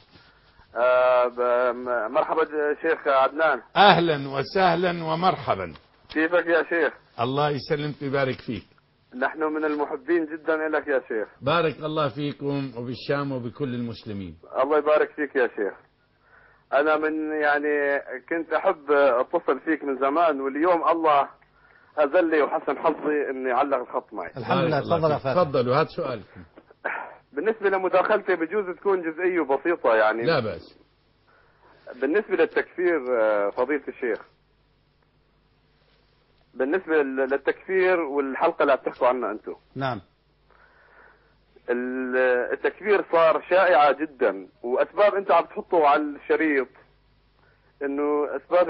آه مرحبا شيخ عدنان. أهلا وسهلا ومرحبا. كيفك يا شيخ؟ الله يسلمك ويبارك فيك. نحن من المحبين جدا لك يا شيخ. بارك الله فيكم وبالشام وبكل المسلمين. الله يبارك فيك يا شيخ. أنا من يعني كنت أحب أتصل فيك من زمان، واليوم الله أذل لي وحسن حظي إني علق الخط معي. الحمد لله. تفضل يا فاتح. تفضلوا، هات سؤالكم. بالنسبة لمداخلتي بجوز تكون جزئية وبسيطة يعني. لا بأس. بالنسبة للتكفير فضيلة الشيخ، بالنسبة للتكفير والحلقة اللي بتحكوا عنها أنتم. نعم. التكفير صار شائعة جدا، وأسباب أنت عم تحطوا على الشريط إنه أسباب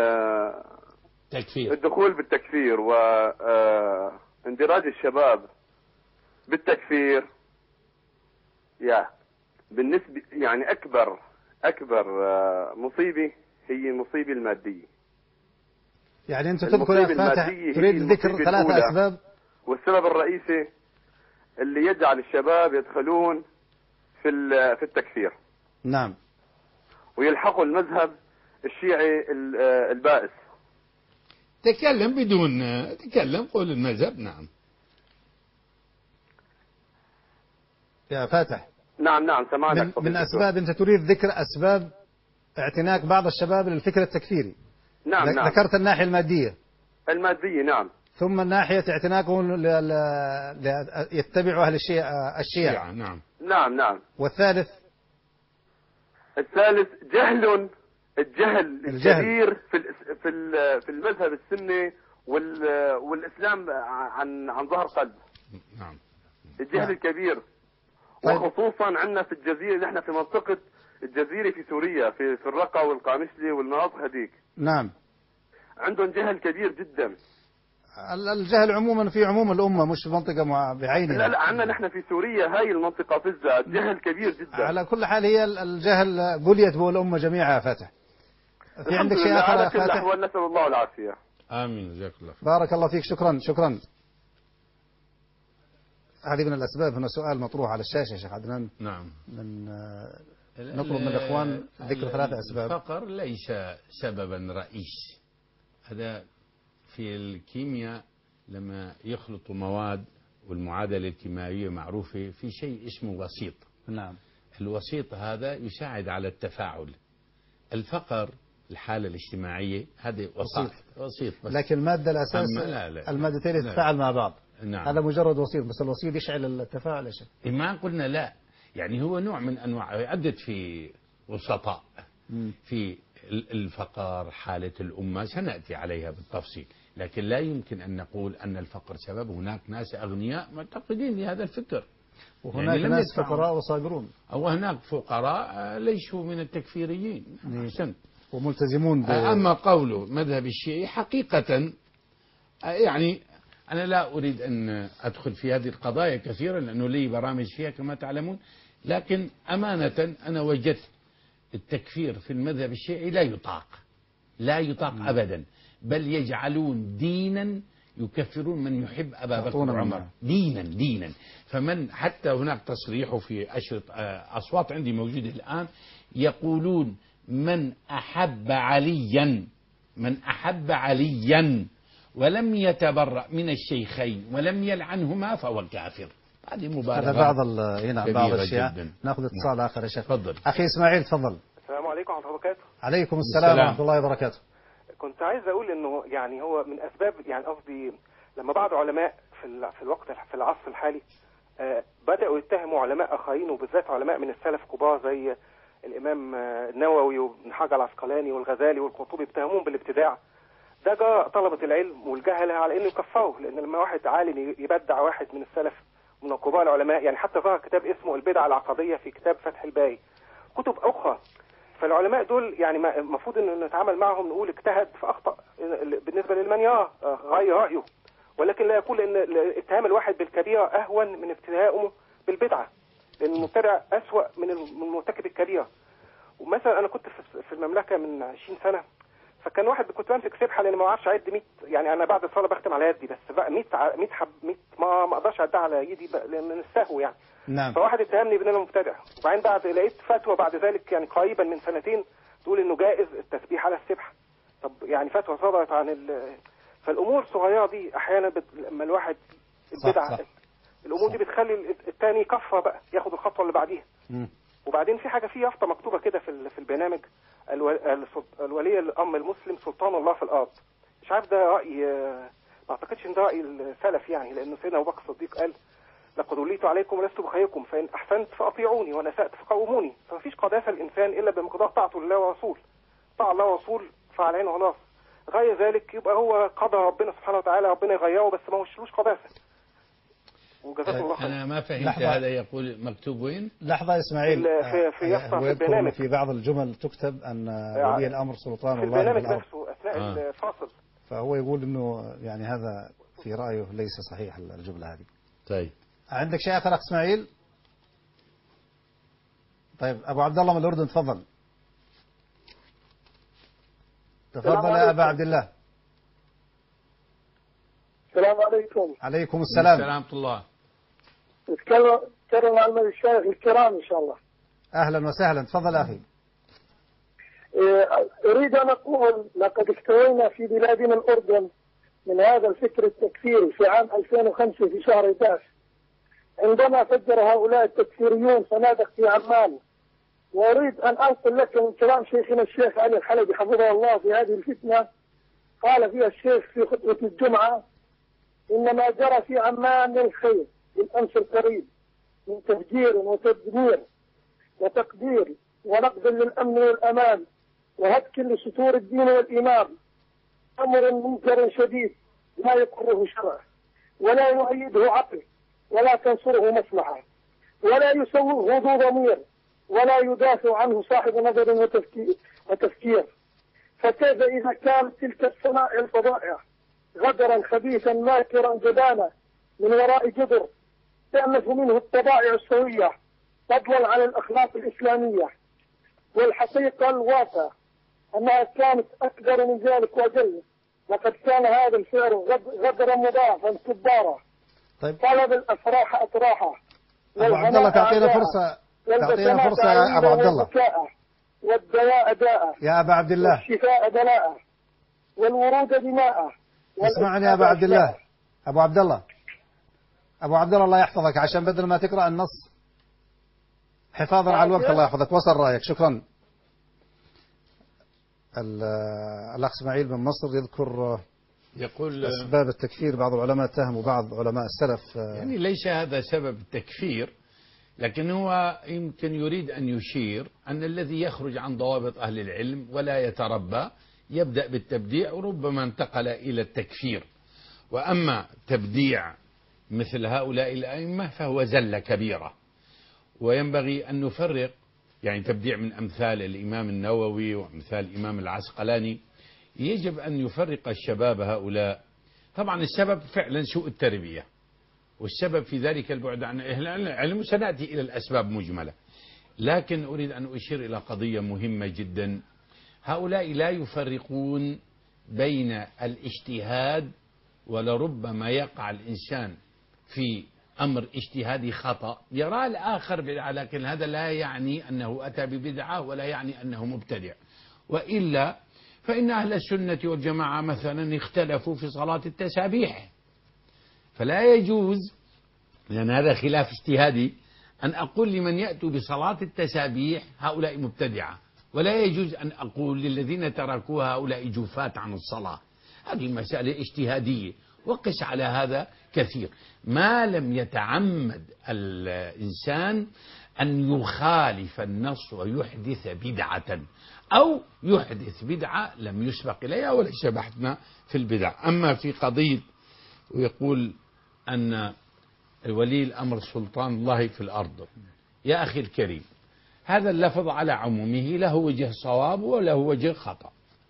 تكفير الدخول بالتكفير واندراج الشباب بالتكفير. يا بالنسبة يعني أكبر أكبر مصيبة هي المصيبة المادية. يعني أنت تذكر يا فاتح تريد ذكر ثلاثة أسباب، والسبب الرئيسي اللي يجعل الشباب يدخلون في في التكفير. نعم. ويلحقوا المذهب الشيعي البائس. تكلم بدون تكلم، قول المذهب. نعم يا فاتح. نعم نعم سمعنا. من, من أسباب، أنت تريد ذكر أسباب اعتناق بعض الشباب للفكر التكفيري. نعم نعم. ذكرت الناحية المادية. المادية نعم. ثم الناحية اعتناقهم يتبعوا أهل الشيعة الشيعة. نعم نعم نعم. والثالث؟ الثالث جهل الجهل الجهل. الكبير في في في المذهب السني والإسلام عن عن ظهر قلب. نعم. الجهل نعم. الكبير. طيب. وخصوصا عندنا في الجزيرة، نحن في منطقة الجزيرة في سوريا، في في الرقة والقامشلي والمناطق هذيك. نعم. عندهم جهل كبير جدا. الجهل عموما في عموم الأمة، مش في منطقة بعينها. لا لا، عندنا نحن في سوريا هاي المنطقة بالذات جهل كبير جدا. على كل حال هي الجهل بليت به الأمة جميعها يا فاتح. في عندك شيء آخر يا فاتح؟ نسأل الله العافية. آمين. جزاك الله خير. بارك الله فيك. شكرا شكرا. هذه من الأسباب. هنا سؤال مطروح على الشاشة يا شيخ عدنان. نعم. من نطلب من الإخوان ذكر ثلاثة أسباب. الفقر ليس سببا رئيسي. هذا في الكيمياء لما يخلطوا مواد والمعادلة الكيميائية معروفة في شيء اسمه وسيط. نعم. الوسيط هذا يساعد على التفاعل. الفقر الحالة الاجتماعية هذا وسيط وسيط بس. لكن المادة الأساس لا لا المادتين يتفاعل مع بعض. نعم. هذا مجرد وسيط، بس الوسيط يشعل التفاعل يا شيخ. ما قلنا لا، يعني هو نوع من أنواع عدت في وسطاء م. في الفقر، حالة الأمة سنأتي عليها بالتفصيل، لكن لا يمكن أن نقول أن الفقر سبب. هناك ناس أغنياء معتقدين لهذا الفكر. وهناك يعني ناس فقراء وصاغرون، أو هناك فقراء ليسوا من التكفيريين. أحسنت. وملتزمون ب... أما قوله مذهب الشيعي حقيقة يعني أنا لا أريد أن أدخل في هذه القضايا كثيرا لأنه لي برامج فيها كما تعلمون، لكن أمانة أنا وجدت التكفير في المذهب الشيعي لا يطاق، لا يطاق أبدا، بل يجعلون دينا يكفرون من يحب أبا بكر وعمر دينا دينا. فمن حتى هناك تصريح في أشرط أصوات عندي موجودة الآن يقولون من أحب عليا من أحب عليا ولم يتبرأ من الشيخين ولم يلعنهما فهو كافر. هذه مبالغة. هذا بعض هنا بعض الشيعة. ناخذ اتصال آخر يا شيخ. تفضل أخي إسماعيل تفضل. السلام عليكم ورحمة الله وبركاته. عليكم السلام ورحمة الله وبركاته. كنت عايز أقول إنه يعني هو من أسباب يعني قصدي لما بعض علماء في في الوقت في العصر الحالي آه بدأوا يتهموا علماء آخرين وبالذات علماء من السلف كبار زي الإمام النووي وابن حجر العسقلاني والغزالي والقرطبي بيتهمون بالابتداع. ده جاء طلبة العلم والجهلة على إنه يكفروا، لأن لما واحد عالم يبدع واحد من السلف من كبار العلماء، يعني حتى ظهر كتاب اسمه البدعة العقدية في كتاب فتح الباري، كتب أخرى. فالعلماء دول يعني المفروض ان نتعامل معهم نقول اجتهد فاخطا بالنسبه لمن يرى غير رايه، ولكن لا يقول ان اتهام الواحد بالكبيره اهون من ابتداءه بالبدعه، لان المبتدع اسوأ من مرتكب الكبيره. ومثلا انا كنت في المملكه من عشرين سنه، فكان واحد كنت بمسك سبحه لان ما اعرفش اعد مية، يعني انا بعد الصلاه بختم على يدي بس بقى مية مية حب مية ما ما اقدرش اعدها على يدي لان السهو يعني. نعم. فواحد اتهمني بان انا مبتدع، وبعدين بعد لقيت فتوى بعد ذلك يعني قريبا من سنتين تقول انه جائز التسبيح على السبحه. طب يعني فتوى صدرت عن ال... فالامور الصغيره دي احيانا بت... لما الواحد البدع الامور صح. دي بتخلي الثاني يكفر بقى ياخد الخطوه اللي بعديها. م. وبعدين في حاجه في يافطه مكتوبه كده في ال... في البرنامج الو... الولي الام المسلم سلطان الله في الارض. مش عارف ده راي، ما اعتقدش ان ده راي السلف يعني، لانه سيدنا ابو بكر الصديق قال لقد وليت عليكم ولست بخيركم فإن أحسنت فأطيعوني وإن أسأت فقوموني. فمفيش قداسة الإنسان إلا بمقدار طاعته لله ورسول. طاع الله ورسول فعلى عينه خلاص، غير ذلك يبقى هو قضى ربنا سبحانه وتعالى ربنا يغيره بس ما هوش قداسة. وجزاكم الله خير. أنا ما فهمت هذا يقول مكتوب وين؟ لحظة إسماعيل، في في في البرنامج في بعض الجمل تكتب أن ولي الأمر سلطان الله في البرنامج نفسه أثناء آه. الفاصل. فهو يقول إنه يعني هذا في رأيه ليس صحيح الجملة هذه. طيب عندك شيء آخر أخ إسماعيل؟ طيب أبو عبد الله من الأردن تفضل. تفضل يا أبا عبد الله. السلام عليكم. عليكم السلام. السلام ورحمة الله. نتكلم عن المشايخ الكرام إن شاء الله. أهلا وسهلا، تفضل أخي. أريد أن أقول لقد اكتوينا في بلادنا الأردن من هذا الفكر التكفيري في عام ألفين وخمسة في شهر احد عشر عندما فجر هؤلاء التكفيريون فنادق في عمان. وأريد أن أنقل لك من كلام شيخنا الشيخ علي الحلبي حفظه الله في هذه الفتنة. قال فيها الشيخ في خطبة الجمعة إن ما جرى في عمان من الخير بالأمس القريب من تفجير وتدمير وتقدير ونقد للأمن والأمان وهتك لستور الدين والإيمان أمر منكر شديد لا يقره شرع ولا يؤيده عقل ولا تنصره مصلحة ولا يسوغه ذو ضمير ولا يدافع عنه صاحب نظر وتفكير. فكيف إذا كانت تلك الصنائع الفضائع غدرا خبيثا ماكرا جبانا من وراء جدر تألف منه الطبائع السوية فضلا عن الأخلاق الإسلامية. والحقيقة الواقع أنها كانت أكبر من ذلك وجل، لقد كان هذا الفعل غدرا مضاعفا كبارا. طيب طلب الأفراح أطراحا أبو عبد الله تعطينا فرصة تعطينا فرصة يا أبو عبد الله. والدواء داء يا أبا عبد الله، والشفاء دلاء والورود دماء. اسمعني يا أبا عبد الله. أبو عبد الله أبو عبد الله الله يحفظك، عشان بدل ما تقرأ النص حفاظا على الوقت الله يحفظك. وصل رأيك، شكرا. الأخ إسماعيل من مصر يذكر يقول أسباب التكفير، بعض العلماء اتهموا بعض علماء السلف. يعني ليس هذا سبب التكفير، لكن هو يمكن يريد أن يشير أن الذي يخرج عن ضوابط أهل العلم ولا يتربى يبدأ بالتبديع وربما انتقل إلى التكفير. وأما تبديع مثل هؤلاء الأئمة فهو زلة كبيرة. وينبغي أن نفرق، يعني تبديع من أمثال الإمام النووي وأمثال الإمام العسقلاني، يجب أن يفرق الشباب هؤلاء. طبعا السبب فعلا سوء التربية، والسبب في ذلك البعد عن أهل العلم، سنأتي إلى الأسباب مجملة. لكن أريد أن أشير إلى قضية مهمة جدا. هؤلاء لا يفرقون بين الاجتهاد، ولربما يقع الإنسان في أمر اجتهادي خطأ يرى الآخر بدعة، لكن هذا لا يعني أنه أتى ببدعة ولا يعني أنه مبتدع. وإلا فإن أهل السنة والجماعة مثلا اختلفوا في صلاة التسابيح، فلا يجوز، لأن هذا خلاف اجتهادي، أن أقول لمن يأتوا بصلاة التسابيح هؤلاء مبتدعة، ولا يجوز أن أقول للذين تركوها هؤلاء جفاة عن الصلاة. هذه مسألة اجتهادية، وقس على هذا كثير. ما لم يتعمد الإنسان أن يخالف النص ويحدث بدعة، أو يحدث بدعة لم يسبق إليها، وليس بحثنا في البدع. أما في قضية ويقول أن ولي الأمر سلطان الله في الأرض، يا أخي الكريم، هذا اللفظ على عمومه له وجه صواب وله وجه خطأ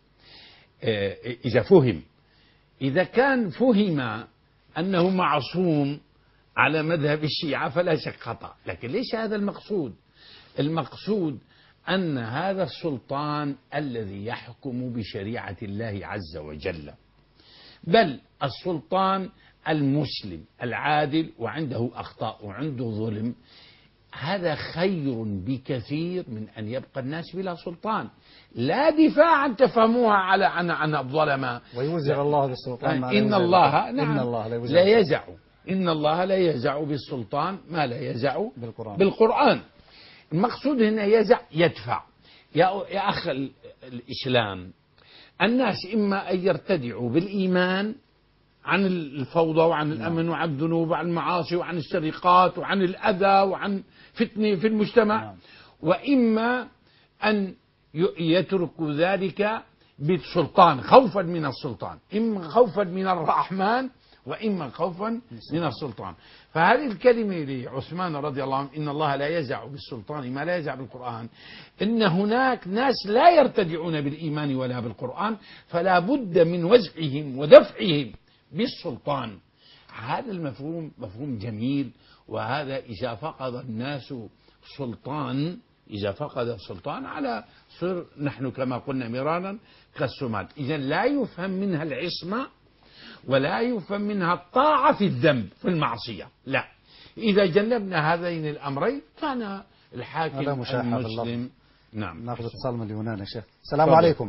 إذا فهم. إذا كان فهم أنه معصوم على مذهب الشيعة فلا شك خطأ، لكن ليس هذا المقصود. المقصود أن هذا السلطان الذي يحكم بشريعة الله عز وجل، بل السلطان المسلم العادل، وعنده أخطاء وعنده ظلم، هذا خير بكثير من أن يبقى الناس بلا سلطان. لا دفاعا تفهموها على عن عن الظلماء، ويوزع الله بالسلطان ما لا إن يوزع الله نعم إن الله لا, لا يزع إن الله لا يزع بالسلطان ما لا يزع بالقرآن. بالقرآن. المقصود هنا يزع يدفع. يا يا أخ الإسلام، الناس إما أن يرتدعوا بالإيمان عن الفوضى وعن الأمن وعن الذنوب وعن المعاصي وعن السرقات وعن الأذى وعن فتنة في المجتمع، وإما أن يتركوا ذلك بالسلطان خوفا من السلطان، إما خوفا من الرحمن وإما خوفا من السلطان. فهذه الكلمة لعثمان رضي الله عنه، إن الله لا يزع بالسلطان ما لا يزع بالقرآن، إن هناك ناس لا يرتدعون بالإيمان ولا بالقرآن، فلا بد من وزعهم ودفعهم بالسلطان. هذا المفهوم مفهوم جميل. وهذا إذا فقد الناس سلطان إذا فقد السلطان على صر نحن كما قلنا مرارا كالسماد. إذا لا يفهم منها العصمة ولا يفهم منها الطاعة في الذنب في المعصية، لا. إذا جنبنا هذين الأمرين كان الحاكم المسلم. نعم. ناخذ اتصال من اليونان يا شيخ. السلام عليكم.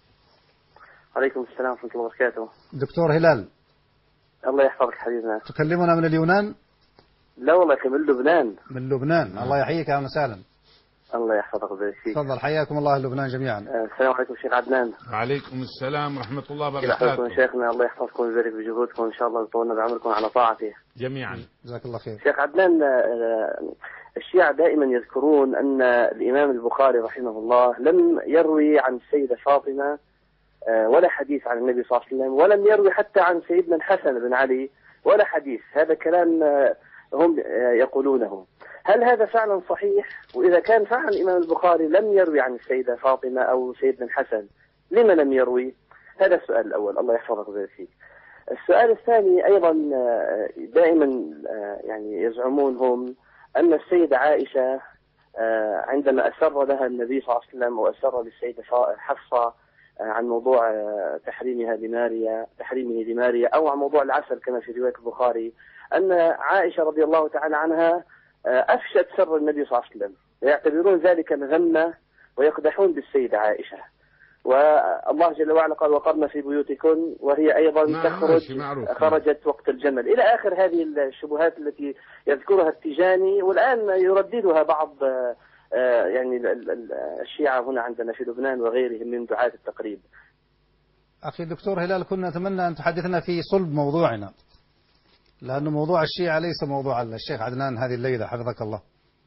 عليكم السلام ورحمة الله وبركاته. دكتور هلال. الله يحفظك حبيبنا. تكلمنا من اليونان؟ لا والله أخي من لبنان. من لبنان. نعم. الله يحييك، أهلا وسهلا. الله يحفظك ويبارك فيك. تفضل، حياكم الله لبنان جميعا. السلام عليكم شيخ عدنان. وعليكم السلام ورحمة الله وبركاته. كيف حالكم شيخنا؟ الله يحفظكم ويبارك بجهودكم، إن شاء الله يطولنا بعمركم على طاعته جميعا. جزاك الله خير. شيخ عدنان، الشيعة دائما يذكرون أن الإمام البخاري رحمه الله لم يروي عن السيدة فاطمة ولا حديث عن النبي صلى الله عليه وسلم، ولم يروي حتى عن سيدنا الحسن بن علي ولا حديث. هذا كلام هم يقولونه. هل هذا فعلا صحيح؟ وإذا كان فعلا الإمام البخاري لم يروي عن السيدة فاطمة أو سيدنا الحسن، لما لم يروي؟ هذا السؤال الأول. الله يحفظك ويبارك فيك. السؤال الثاني أيضا، دائما يعني يزعمون هم أن السيدة عائشة عندما أسر لها النبي صلى الله عليه وسلم وأسر للسيدة حفصة عن موضوع تحريمها لماريا تحريمه لماريا أو عن موضوع العسل كما في رواية البخاري، أن عائشة رضي الله تعالى عنها أفشت سر النبي صلى الله عليه وسلم، ويعتبرون ذلك الغمة ويقدحون بالسيدة عائشة. والله جل وعلا قال وقرن في بيوتكن، وهي أيضا تخرج خرجت وقت الجمل، إلى آخر هذه الشبهات التي يذكرها التيجاني والآن يرددها بعض يعني الشيعة هنا عندنا في لبنان وغيرهم من دعاة التقريب. أخي الدكتور هلال، كنا نتمنى أن تحدثنا في صلب موضوعنا، لأن موضوع الشيعة ليس موضوع الشيخ عدنان هذه الليلة حفظك الله.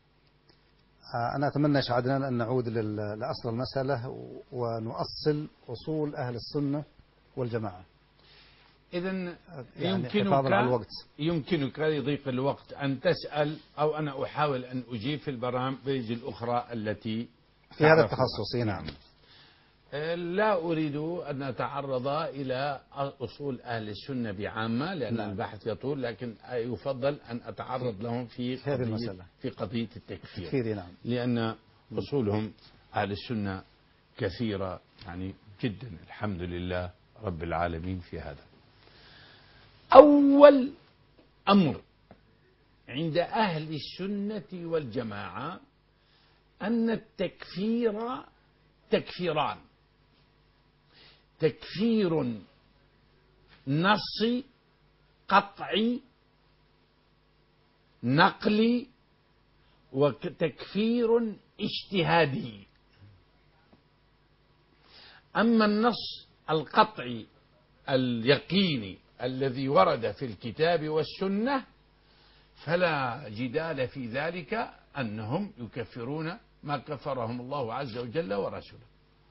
أنا أتمنى شيخ عدنان أن نعود لأصل المسألة ونؤصل أصول أهل السنة والجماعة. إذا يعني حفاظا على الوقت. يمكنك لضيق الوقت أن تسأل أو أنا أحاول أن أجيب في البرامج الأخرى التي في هذا التخصص. نعم. لا أريد أن أتعرض إلى أصول أهل السنة بعامة لأن نعم. البحث يطول، لكن يفضل أن أتعرض لهم في هذه قضية, المسألة. في قضية التكفير. تكفير. نعم. لأن أصولهم أهل السنة كثيرة يعني جدا، الحمد لله رب العالمين في هذا. أول أمر عند أهل السنة والجماعة أن التكفير تكفيران: تكفير نصي قطعي نقلي، وتكفير اجتهادي. أما النص القطعي اليقيني الذي ورد في الكتاب والسنة فلا جدال في ذلك أنهم يكفرون ما كفرهم الله عز وجل ورسوله.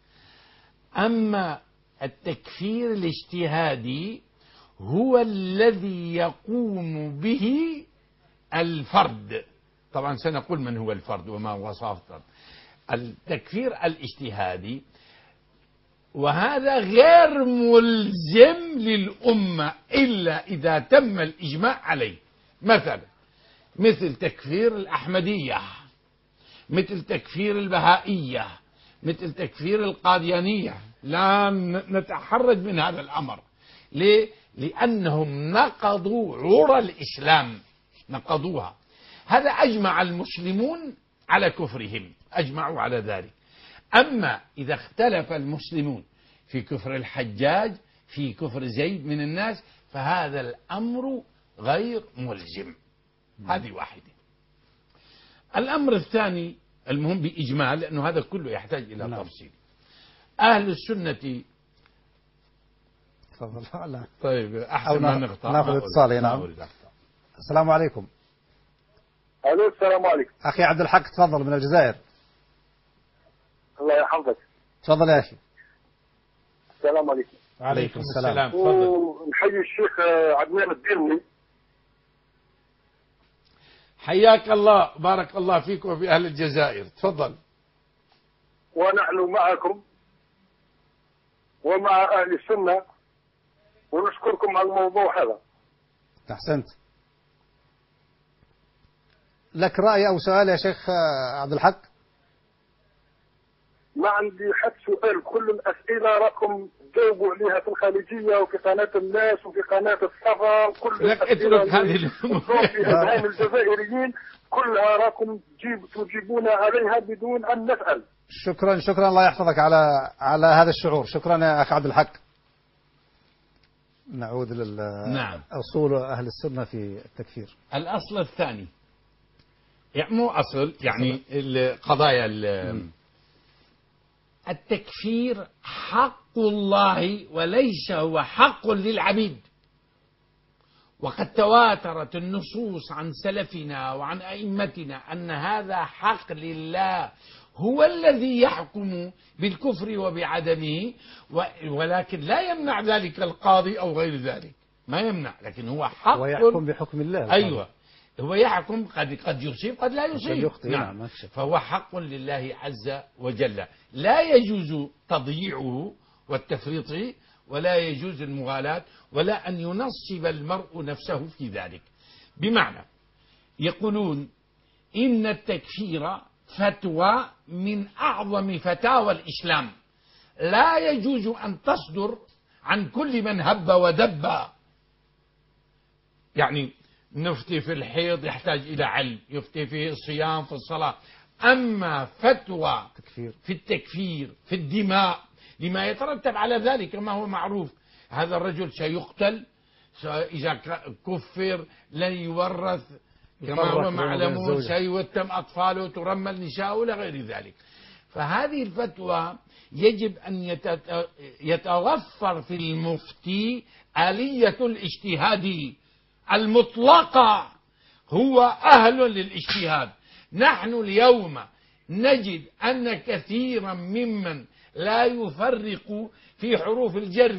أما التكفير الاجتهادي هو الذي يقوم به الفرد. طبعا سنقول من هو الفرد وما هو صافر. التكفير الاجتهادي وهذا غير ملزم للأمة إلا إذا تم الإجماع عليه. مثلا مثل تكفير الأحمدية، مثل تكفير البهائية، مثل تكفير القاديانية، لا نتحرج من هذا الأمر. ليه؟ لأنهم نقضوا عرى الإسلام، نقضوها. هذا أجمع المسلمون على كفرهم، أجمعوا على ذلك. أما إذا اختلف المسلمون في كفر الحجاج، في كفر زيد من الناس، فهذا الأمر غير ملزم. هذه واحدة. الأمر الثاني المهم بإجمال، لأنه هذا كله يحتاج إلى نعم. تفصيل. أهل السنة تفضل. طيب أحسن ما نقطع. ناخذ اتصال. نعم. السلام عليكم. الو السلام عليكم. أخي عبد الحق تفضل من الجزائر. الله يحفظك. تفضل يا أخي. السلام عليكم. وعليكم السلام. السلام. تفضل. ونحيي الشيخ عدنان الديرمي. حياك الله، بارك الله فيك وفي أهل الجزائر. تفضل. ونحن معكم ومع أهل السنة ونشكركم على الموضوع هذا. أحسنت. لك رأي أو سؤال يا شيخ عبد الحق؟ ما عندي حد سؤال، كل الأسئلة راكم تجاوبوا عليها في الخارجية وفي قناة الناس وفي قناة الصفا. كل لك اترك هذه الأسئلة في أذهان الجزائريين كلها راكم تجيب تجيبون عليها بدون أن نسأل. شكرا شكرا، الله يحفظك على على هذا الشعور. شكرا يا أخ عبد الحق. نعود لل نعم. أصول أهل السنة في التكفير. الأصل الثاني يعني مو أصل، يعني القضايا التكفير حق الله وليس هو حق للعبيد. وقد تواترت النصوص عن سلفنا وعن أئمتنا أن هذا حق لله، هو الذي يحكم بالكفر وبعدمه، ولكن لا يمنع ذلك القاضي أو غير ذلك، ما يمنع، لكن هو حق ويحكم بحكم الله. أيوة، هو يحكم، قد قد يصيب قد لا يصيب. نعم. فهو حق لله عز وجل، لا يجوز تضييعه والتفريط فيه، ولا يجوز المغالاة، ولا أن ينصب المرء نفسه في ذلك. بمعنى يقولون إن التكفير فتوى من أعظم فتاوى الإسلام، لا يجوز أن تصدر عن كل من هب ودب. يعني نفتي في الحيض يحتاج إلى علم، يفتي في الصيام في الصلاة. أما فتوى تكفير. في التكفير في الدماء لما يترتب على ذلك كما هو معروف، هذا الرجل سيقتل، إذا كفر لن يورث كما هو معلوم، سيتم أطفاله، ترمل نساءه إلى غير ذلك. فهذه الفتوى يجب أن يتوفر في المفتي آلية الاجتهاد المطلقة، هو أهل للاجتهاد. نحن اليوم نجد أن كثيرا ممن لا يفرق في حروف الجر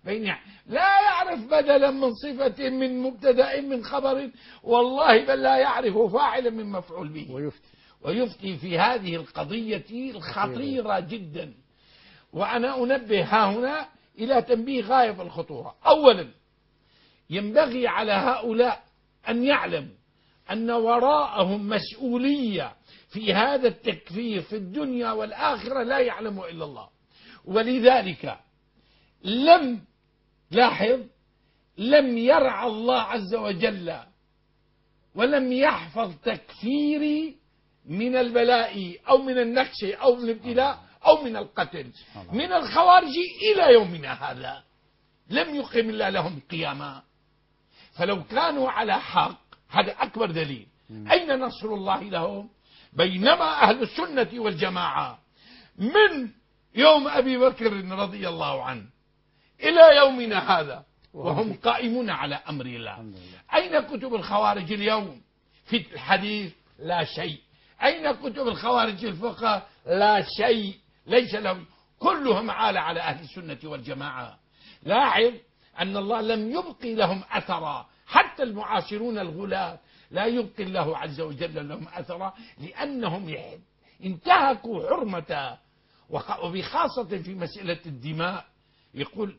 بين لا يعرف بدلا من صفة من مبتدأ من خبر، والله بل لا يعرف فاعلا من مفعول به، ويفتي ويفتي في هذه القضية الخطيرة جدا. وأنا أنبه ها هنا إلى تنبيه غاية في الخطورة. أولا، ينبغي على هؤلاء أن يعلموا أن وراءهم مسؤولية في هذا التكفير في الدنيا والآخرة لا يعلم إلا الله. ولذلك لم لاحظ لم يرعى الله عز وجل ولم يحفظ تكفيري من البلاء أو من النكش أو من الابتلاء أو من القتل من الخوارج إلى يومنا هذا، لم يقم الله لهم قياما. فلو كانوا على حق هذا أكبر دليل. أين نصر الله لهم؟ بينما أهل السنة والجماعة من يوم أبي بكر رضي الله عنه إلى يومنا هذا وهم قائمون على أمر الله. أين كتب الخوارج اليوم في الحديث؟ لا شيء. أين كتب الخوارج في الفقه؟ لا شيء، ليس لهم، كلهم عال على أهل السنة والجماعة. لاحظ أن الله لم يبقي لهم أثرا، حتى المعاصرون الغلاة لا يبقي الله عز وجل لهم أثرا، لأنهم انتهكوا حرمة، وبخاصة في مسألة الدماء. يقول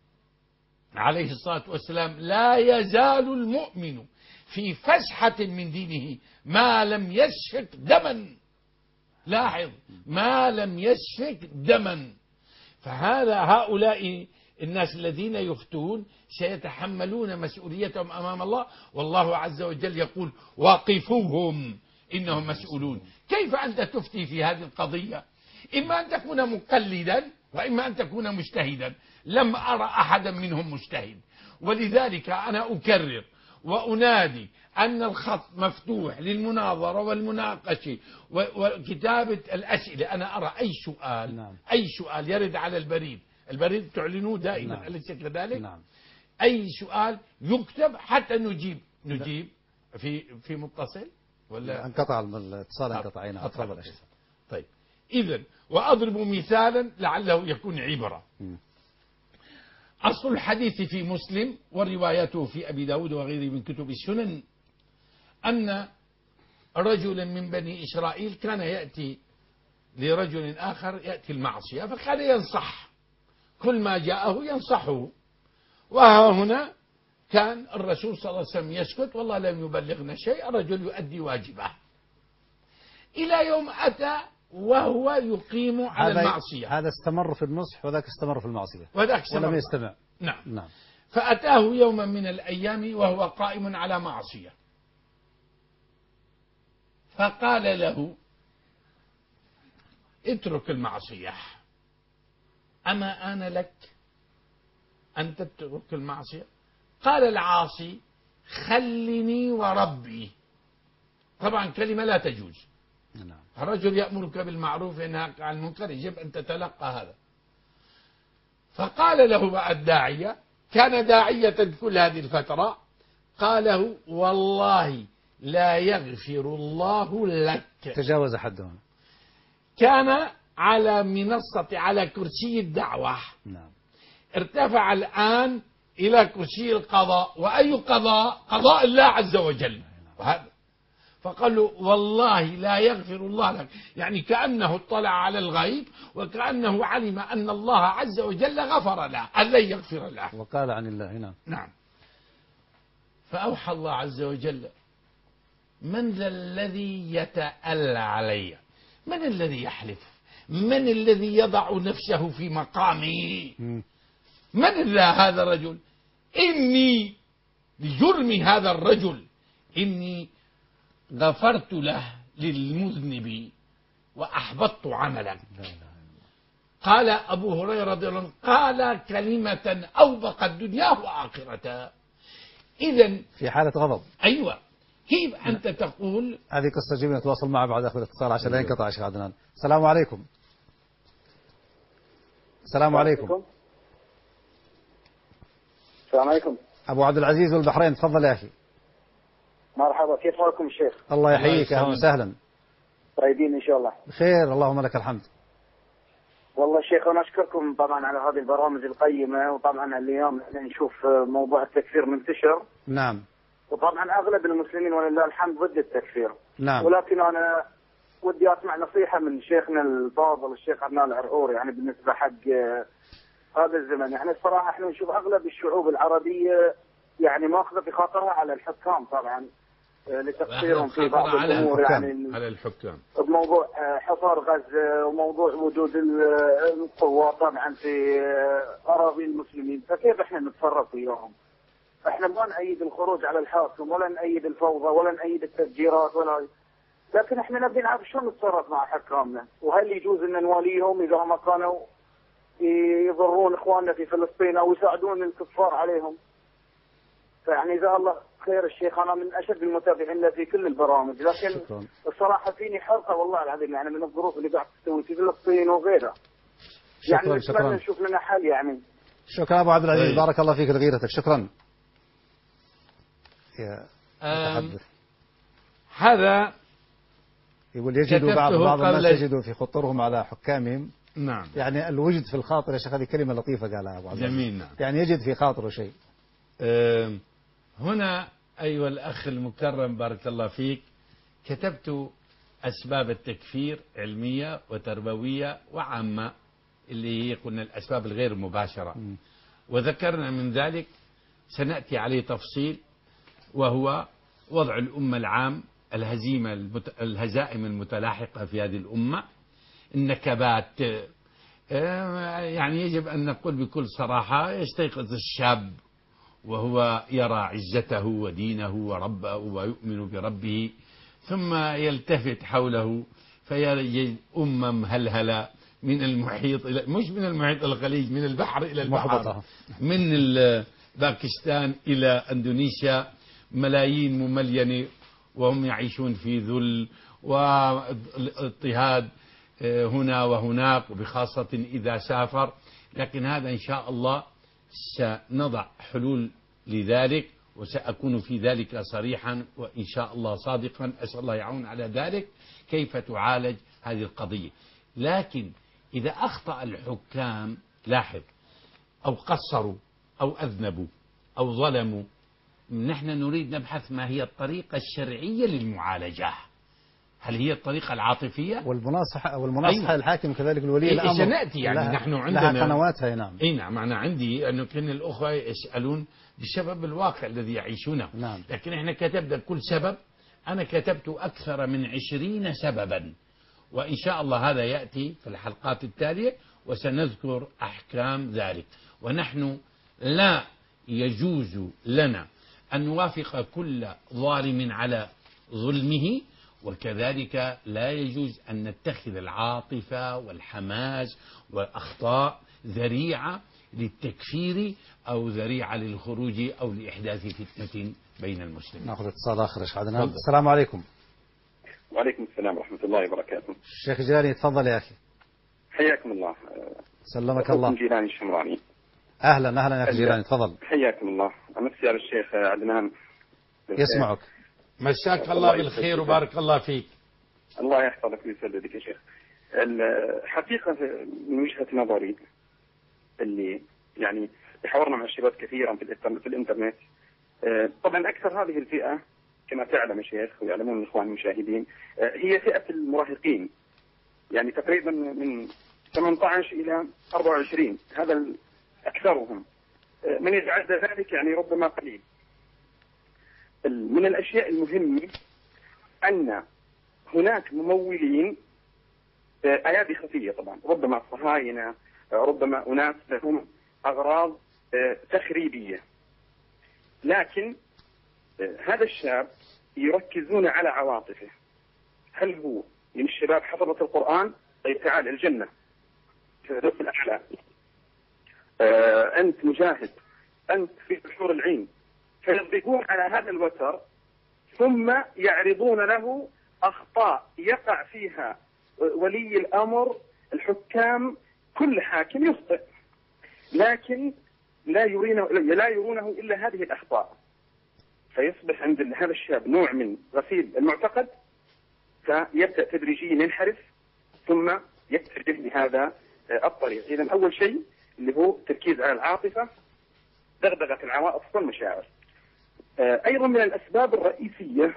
عليه الصلاة والسلام: لا يزال المؤمن في فسحة من دينه ما لم يسفك دما. لاحظ، ما لم يسفك دما. فهذا هؤلاء الناس الذين يفتون سيتحملون مسؤوليتهم أمام الله، والله عز وجل يقول: وقفوهم إنهم مسؤولون. كيف أنت تفتي في هذه القضية؟ إما أن تكون مقلدا وإما أن تكون مجتهدا. لم أرى أحدا منهم مجتهد. ولذلك أنا أكرر وأنادي أن الخط مفتوح للمناظرة والمناقشة وكتابة الأسئلة. أنا أرى أي سؤال نعم. أي سؤال يرد على البريد، البريد تعلنوه دائما، نعم. أليس كذلك؟ نعم. أي سؤال يكتب حتى نجيب نجيب في في متصل ولا انقطع الاتصال؟ انقطع. أي نعم. تفضل. طيب، إذن وأضرب مثالا لعله يكون عبرة. م. أصل الحديث في مسلم وروايته في أبي داود وغيره من كتب السنن أن رجلا من بني إسرائيل كان يأتي لرجل آخر يأتي المعصية، فكان ينصح، كل ما جاءه ينصحه. وها هنا كان الرسول صلى الله عليه وسلم يسكت، والله لم يبلغنا شيء، الرجل يؤدي واجبه، إلى يوم أتى وهو يقيم على المعصية. هذا استمر في النصح وذاك استمر في المعصية، وذاك استمر ولم يستمع. نعم. نعم. فأتاه يوما من الأيام وهو قائم على معصية، فقال له: اترك المعصية، أما آن لك أن تترك المعصية؟ قال العاصي: خلني وربي. طبعا كلمة لا تجوز. نعم. الرجل يأمرك بالمعروف وينهاك عن المنكر، يجب أن تتلقى هذا. فقال له بقى الداعية، كان داعية كل هذه الفترة، قال له: والله لا يغفر الله لك. تجاوز حدهم. كان على منصة، على كرسي الدعوة. نعم. ارتفع الآن إلى كرسي القضاء. وأي قضاء؟ قضاء الله عز وجل. وهذا فقال له: والله لا يغفر الله لك، يعني كأنه اطلع على الغيب وكأنه علم أن الله عز وجل غفر له، أن لن يغفر له. وقال عن الله. نعم. نعم. فأوحى الله عز وجل: من ذا الذي يتألى علي؟ من الذي يحلف؟ من الذي يضع نفسه في مقامي؟ م. من ذا هذا الرجل؟ إني لجرم هذا الرجل إني غفرت له للمذنب وأحبطت عملا. قال أبو هريرة رضي الله عنه: قال كلمة أوبقت دنياه وآخرته. إذن في حالة غضب. أيوة. كيف أنت تقول؟ هذه قصة جميلة، نتواصل معه بعد آخر الاتصال عشان لا ينقطع. شيخ عدنان، السلام عليكم. السلام عليكم. السلام عليكم. أبو عبد العزيز والبحرين، تفضل يا أخي. مرحبا، كيف حالكم الشيخ؟ الله يحييك، أهلا وسهلا. طيبين إن شاء الله. بخير، اللهم لك الحمد. والله شيخ أنا أشكركم طبعا على هذه البرامج القيمة، وطبعا اليوم احنا نشوف موضوع التكفير منتشر. نعم. وطبعا أغلب المسلمين ولله الحمد ضد التكفير. نعم. ولكن أنا ودي أسمع نصيحة من شيخنا الفاضل الشيخ عدنان العرعوري، يعني بالنسبة حق هذا الزمن. يعني الصراحة احنا نشوف أغلب الشعوب العربية يعني ماخذة بخاطرها على الحكام طبعا لتقصيرهم في بعض الأمور، يعني على الحكام بموضوع حصار غزة وموضوع وجود القوة طبعا في أراضي المسلمين. فكيف احنا نتصرف فيهم؟ احنا ما نأيد الخروج على الحاكم ولا نأيد الفوضى ولا نأيد التفجيرات ولا، لكن احنا نبي نعرف شلون نتصرف مع حكامنا، وهل يجوز ان نواليهم اذا هم كانوا يضرون اخواننا في فلسطين او يساعدون الكفار عليهم. فيعني جزاه الله خير الشيخ، انا من اشد المتابعين له في كل البرامج، لكن شكرا. الصراحه فيني حرقه والله العظيم يعني من الظروف اللي قاعد تسوي في فلسطين وغيرها. يعني شكرا شكرا. نشوف لنا حل يعني. شكرا ابو عبد العزيز، طيب. بارك الله فيك لغيرتك. شكرا يا متحدث. هذا يقول يجدوا بعض كتبته بعض الناس قبل- يجدوا في خطرهم على حكامهم. نعم يعني الوجد في الخاطر يا شيخ، هذه كلمة لطيفة قالها أبو عبد العزيز. جميل. نعم يعني يجد في خاطره شيء. أم، هنا أيها الأخ المكرم بارك الله فيك، كتبت أسباب التكفير علمية وتربوية وعامة، اللي هي قلنا الأسباب الغير مباشرة، م. وذكرنا من ذلك سنأتي عليه تفصيل، وهو وضع الأمة العام، الهزيمة المت... الهزائم المتلاحقة في هذه الأمة، النكبات. آه، يعني يجب أن نقول بكل صراحة، يستيقظ الشاب وهو يرى عزته ودينه وربه ويؤمن بربه، ثم يلتفت حوله فيجد أمة مهلهلة من المحيط إلى، مش من المحيط إلى الخليج، من البحر إلى البحر، محبطة. من ال- باكستان إلى أندونيسيا، ملايين مملينة وهم يعيشون في ذل واضطهاد هنا وهناك، وبخاصة إذا سافر. لكن هذا إن شاء الله سنضع حلول لذلك، وسأكون في ذلك صريحا وإن شاء الله صادقا، أسأل الله يعون على ذلك، كيف تعالج هذه القضية. لكن إذا أخطأ الحكام، لاحظ، أو قصروا أو أذنبوا أو ظلموا، نحن نريد نبحث ما هي الطريقة الشرعية للمعالجة. هل هي الطريقة العاطفية والمناصحة أو المناصحة أيوة. الحاكم كذلك الولي الأمر. سنأتي يعني لها نحن عندنا لها قنواتها. نعم. اي نعم، أنا عندي أنه كان الأخوة يسألون بسبب الواقع الذي يعيشونه. نعم. لكن احنا كتبنا كل سبب، أنا كتبت أكثر من عشرين سببا، وإن شاء الله هذا يأتي في الحلقات التالية وسنذكر أحكام ذلك. ونحن لا يجوز لنا أن نوافق كل ظالم على ظلمه، وكذلك لا يجوز أن نتخذ العاطفة والحماس والأخطاء ذريعة للتكفير أو ذريعة للخروج أو لإحداث فتنة بين المسلمين. نأخذ اتصال آخر يا شيخ عدنان. السلام عليكم. وعليكم السلام ورحمة الله وبركاته. الشيخ جيلاني تفضل يا أخي. حياكم الله. سلمك الله. جيلاني الشمراني. أهلا أهلا يا أخي جيلاني تفضل. حياكم الله. أمسي على الشيخ عدنان. يسمعك. مساك الله بالخير وبارك الله فيك. الله يحفظك ويسددك يا شيخ. الحقيقة من وجهة نظري اللي يعني تحاورنا مع الشباب كثيرا في الإنترنت، طبعا أكثر هذه الفئة كما تعلم يا شيخ ويعلمون الإخوان المشاهدين هي فئة المراهقين، يعني تقريبا من ثمانية عشر إلى أربعة وعشرين، هذا أكثرهم. من يتعدى ذلك يعني ربما قليل. من الأشياء المهمة أن هناك ممولين أيادي خفية، طبعا ربما صهاينة، ربما أناس لهم أغراض تخريبية، لكن هذا الشاب يركزون على عواطفه. هل هو من الشباب حفظة القرآن؟ طيب تعال الجنة في الرفق الأعلى. أنت مجاهد، أنت في بحور العين، فيضبطون على هذا الوتر، ثم يعرضون له أخطاء يقع فيها ولي الأمر، الحكام، كل حاكم يخطئ، لكن لا يرونه لا يرونه إلا هذه الأخطاء، فيصبح عند هذا الشاب نوع من غسيل المعتقد، فيبدأ تدريجيا ينحرف ثم يتجه لهذا الطريق. إذا أول شيء اللي هو تركيز على العاطفة، دغدغة العواطف والمشاعر. أيضا من الأسباب الرئيسية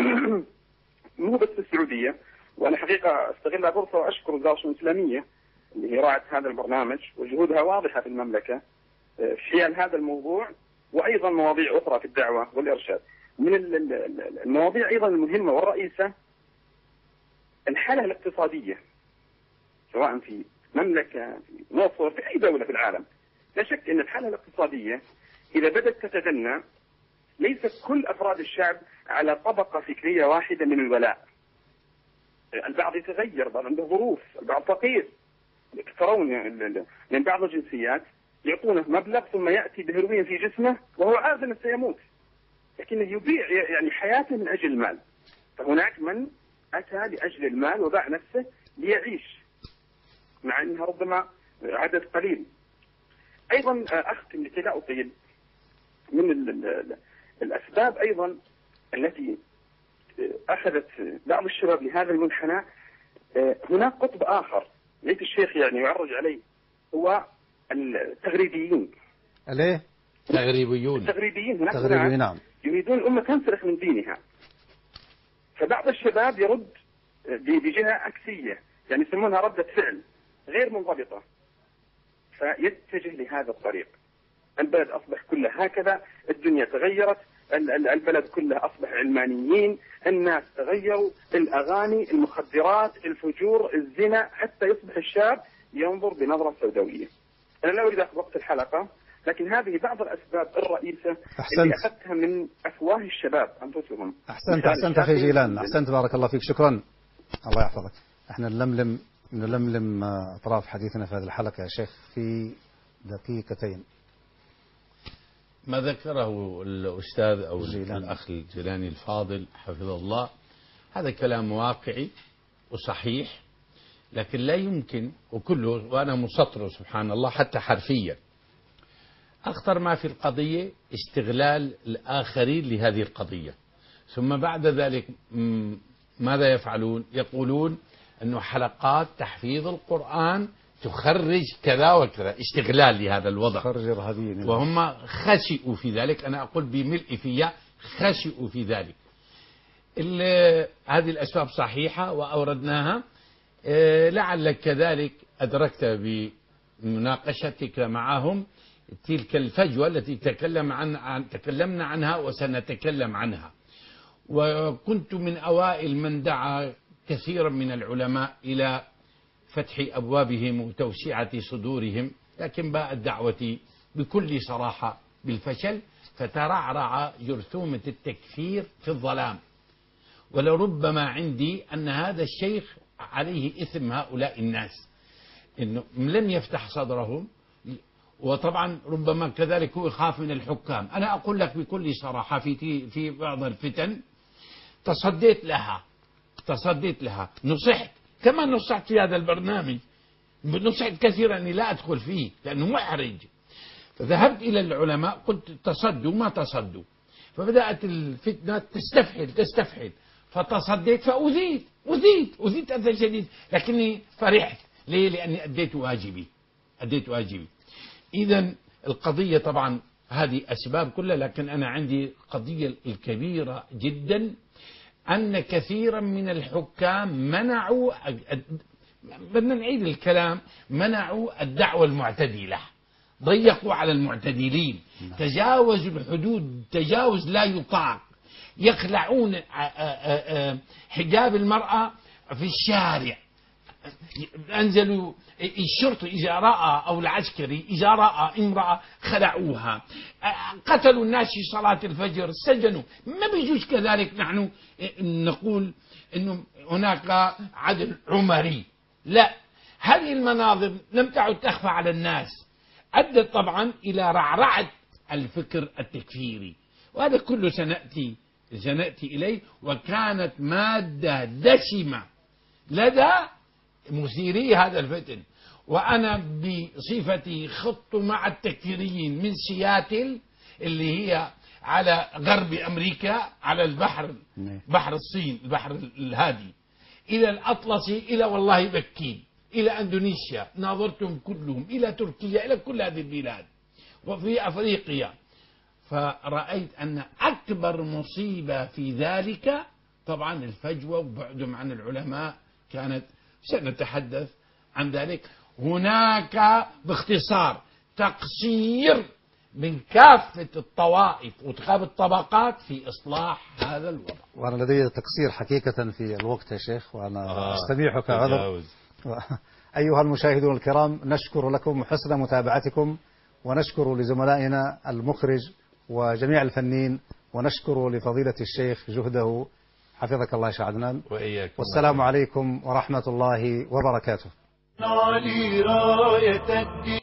مو بس السعودية، وأنا حقيقة استغل الفرصة وأشكر وزارة الشؤون الإسلامية اللي هي راعت هذا البرنامج وجهودها واضحة في المملكة في حيال هذا الموضوع، وأيضا مواضيع أخرى في الدعوة والإرشاد. من المواضيع أيضا المهمة والرئيسة الحالة الاقتصادية، سواء في مملكة في مصر في أي دولة في العالم. لا شك أن الحالة الاقتصادية إذا بدأت تتدنى ليست كل أفراد الشعب على طبقة فكرية واحدة من الولاء. البعض يتغير، البعض عنده ظروف، البعض فقير. ترون من بعض الجنسيات يعطونه مبلغ ثم يأتي بهروين في جسمه وهو عارف أنه سيموت، لكنه يبيع يعني حياته من أجل المال. فهناك من أتى لأجل المال وباع نفسه ليعيش، مع أنها ربما عدد قليل. أيضا أختم لكي لا أطيل، من الأسباب أيضا التي أخذت بعض الشباب لهذا المنحنى، هناك قطب آخر ليت الشيخ يعني يعرج عليه، هو التغريبيين. ليه؟ تغريبيون. التغريبيين هناك تغريبيين نعم. يريدون الأمة تنسلخ من دينها. فبعض الشباب يرد بجهة عكسية، يعني يسمونها ردة فعل غير منضبطة، فيتجه لهذا الطريق. البلد أصبح كله هكذا، الدنيا تغيرت، البلد كله أصبح علمانيين، الناس تغيروا، الأغاني، المخدرات، الفجور، الزنا، حتى يصبح الشاب ينظر بنظرة سوداوية. أنا لا أريد أخذ وقت الحلقة، لكن هذه بعض الأسباب الرئيسة أحسنت. اللي أخذتها من أفواه الشباب أنفسهم. أحسنت أحسنت أخي جيلان، أحسنت بارك الله فيك، شكرا، الله يحفظك. احنا نلملم نلملم أطراف حديثنا في هذه الحلقة يا شيخ في دقيقتين. ما ذكره الأستاذ أو الجيلاني. الأخ الجيلاني الفاضل حفظه الله هذا كلام واقعي وصحيح، لكن لا يمكن وكله، وأنا مسطره سبحان الله حتى حرفيا. أخطر ما في القضية استغلال الآخرين لهذه القضية، ثم بعد ذلك ماذا يفعلون؟ يقولون أنه حلقات تحفيظ القرآن تخرج كذا وكذا، استغلال لهذا الوضع، وهم خشئوا في ذلك. أنا أقول بملء فيها خشئوا في ذلك. هذه الأسباب صحيحة وأوردناها. لعلك كذلك أدركت بمناقشتك معهم تلك الفجوة التي تكلم عن تكلمنا عنها وسنتكلم عنها. وكنت من أوائل من دعا كثيرا من العلماء إلى فتح أبوابهم وتوسعة صدورهم، لكن باءت دعوتي بكل صراحة بالفشل، فترعرع جرثومة التكفير في الظلام. ولربما عندي أن هذا الشيخ عليه إثم هؤلاء الناس، إنه لم يفتح صدرهم، وطبعا ربما كذلك هو يخاف من الحكام. أنا أقول لك بكل صراحة في في بعض الفتن تصديت لها تصديت لها نصحت كما نصحت في هذا البرنامج، نصحت كثيرا أني لا أدخل فيه لأنه محرج. فذهبت إلى العلماء قلت تصدوا ما تصدوا، فبدأت الفتنة تستفحل تستفحل، فتصديت فأذيت أذيت أذيت أذى شديد، لكني فرحت. ليه؟ لأني أديت واجبي أديت واجبي. إذا القضية طبعا هذه أسباب كلها، لكن أنا عندي قضية الكبيرة جدا أن كثيرا من الحكام منعوا، بدنا نعيد الكلام، منعوا الدعوة المعتدلة، ضيقوا على المعتدلين، تجاوزوا الحدود تجاوز لا يطاق، يخلعون حجاب المرأة في الشارع، أنزلوا الشرطي إذا رأى أو العسكري إذا رأى امرأة خلعوها، قتلوا الناس في صلاة الفجر، سجنوا. ما بيجوز كذلك نحن نقول إنه هناك عدل عمري، لا، هذه المناظر لم تعد تخفى على الناس، أدت طبعا إلى رعرعة الفكر التكفيري، وهذا كله سنأتي سنأتي إليه. وكانت مادة دسمة لدى مثيري هذا الفتن. وأنا بصفتي خط مع التكفيريين من سياتل اللي هي على غرب أمريكا على البحر بحر الصين البحر الهادي إلى الأطلسي إلى والله بكين إلى أندونيسيا، ناظرتهم كلهم، إلى تركيا، إلى كل هذه البلاد، وفي أفريقيا. فرأيت أن أكبر مصيبة في ذلك طبعا الفجوة وبعدهم عن العلماء كانت. سنتحدث عن ذلك. هناك باختصار تقصير من كافة الطوائف وكافة الطبقات في إصلاح هذا الوضع. وأنا لدي تقصير حقيقة في الوقت يا شيخ، وأنا آه أستميحك عذر. أيها المشاهدون الكرام، نشكر لكم حسن متابعتكم، ونشكر لزملائنا المخرج وجميع الفنيين، ونشكر لفضيلة الشيخ جهده حفظك الله يا شيخ عدنان. وإياكم. والسلام عليكم ورحمة الله وبركاته.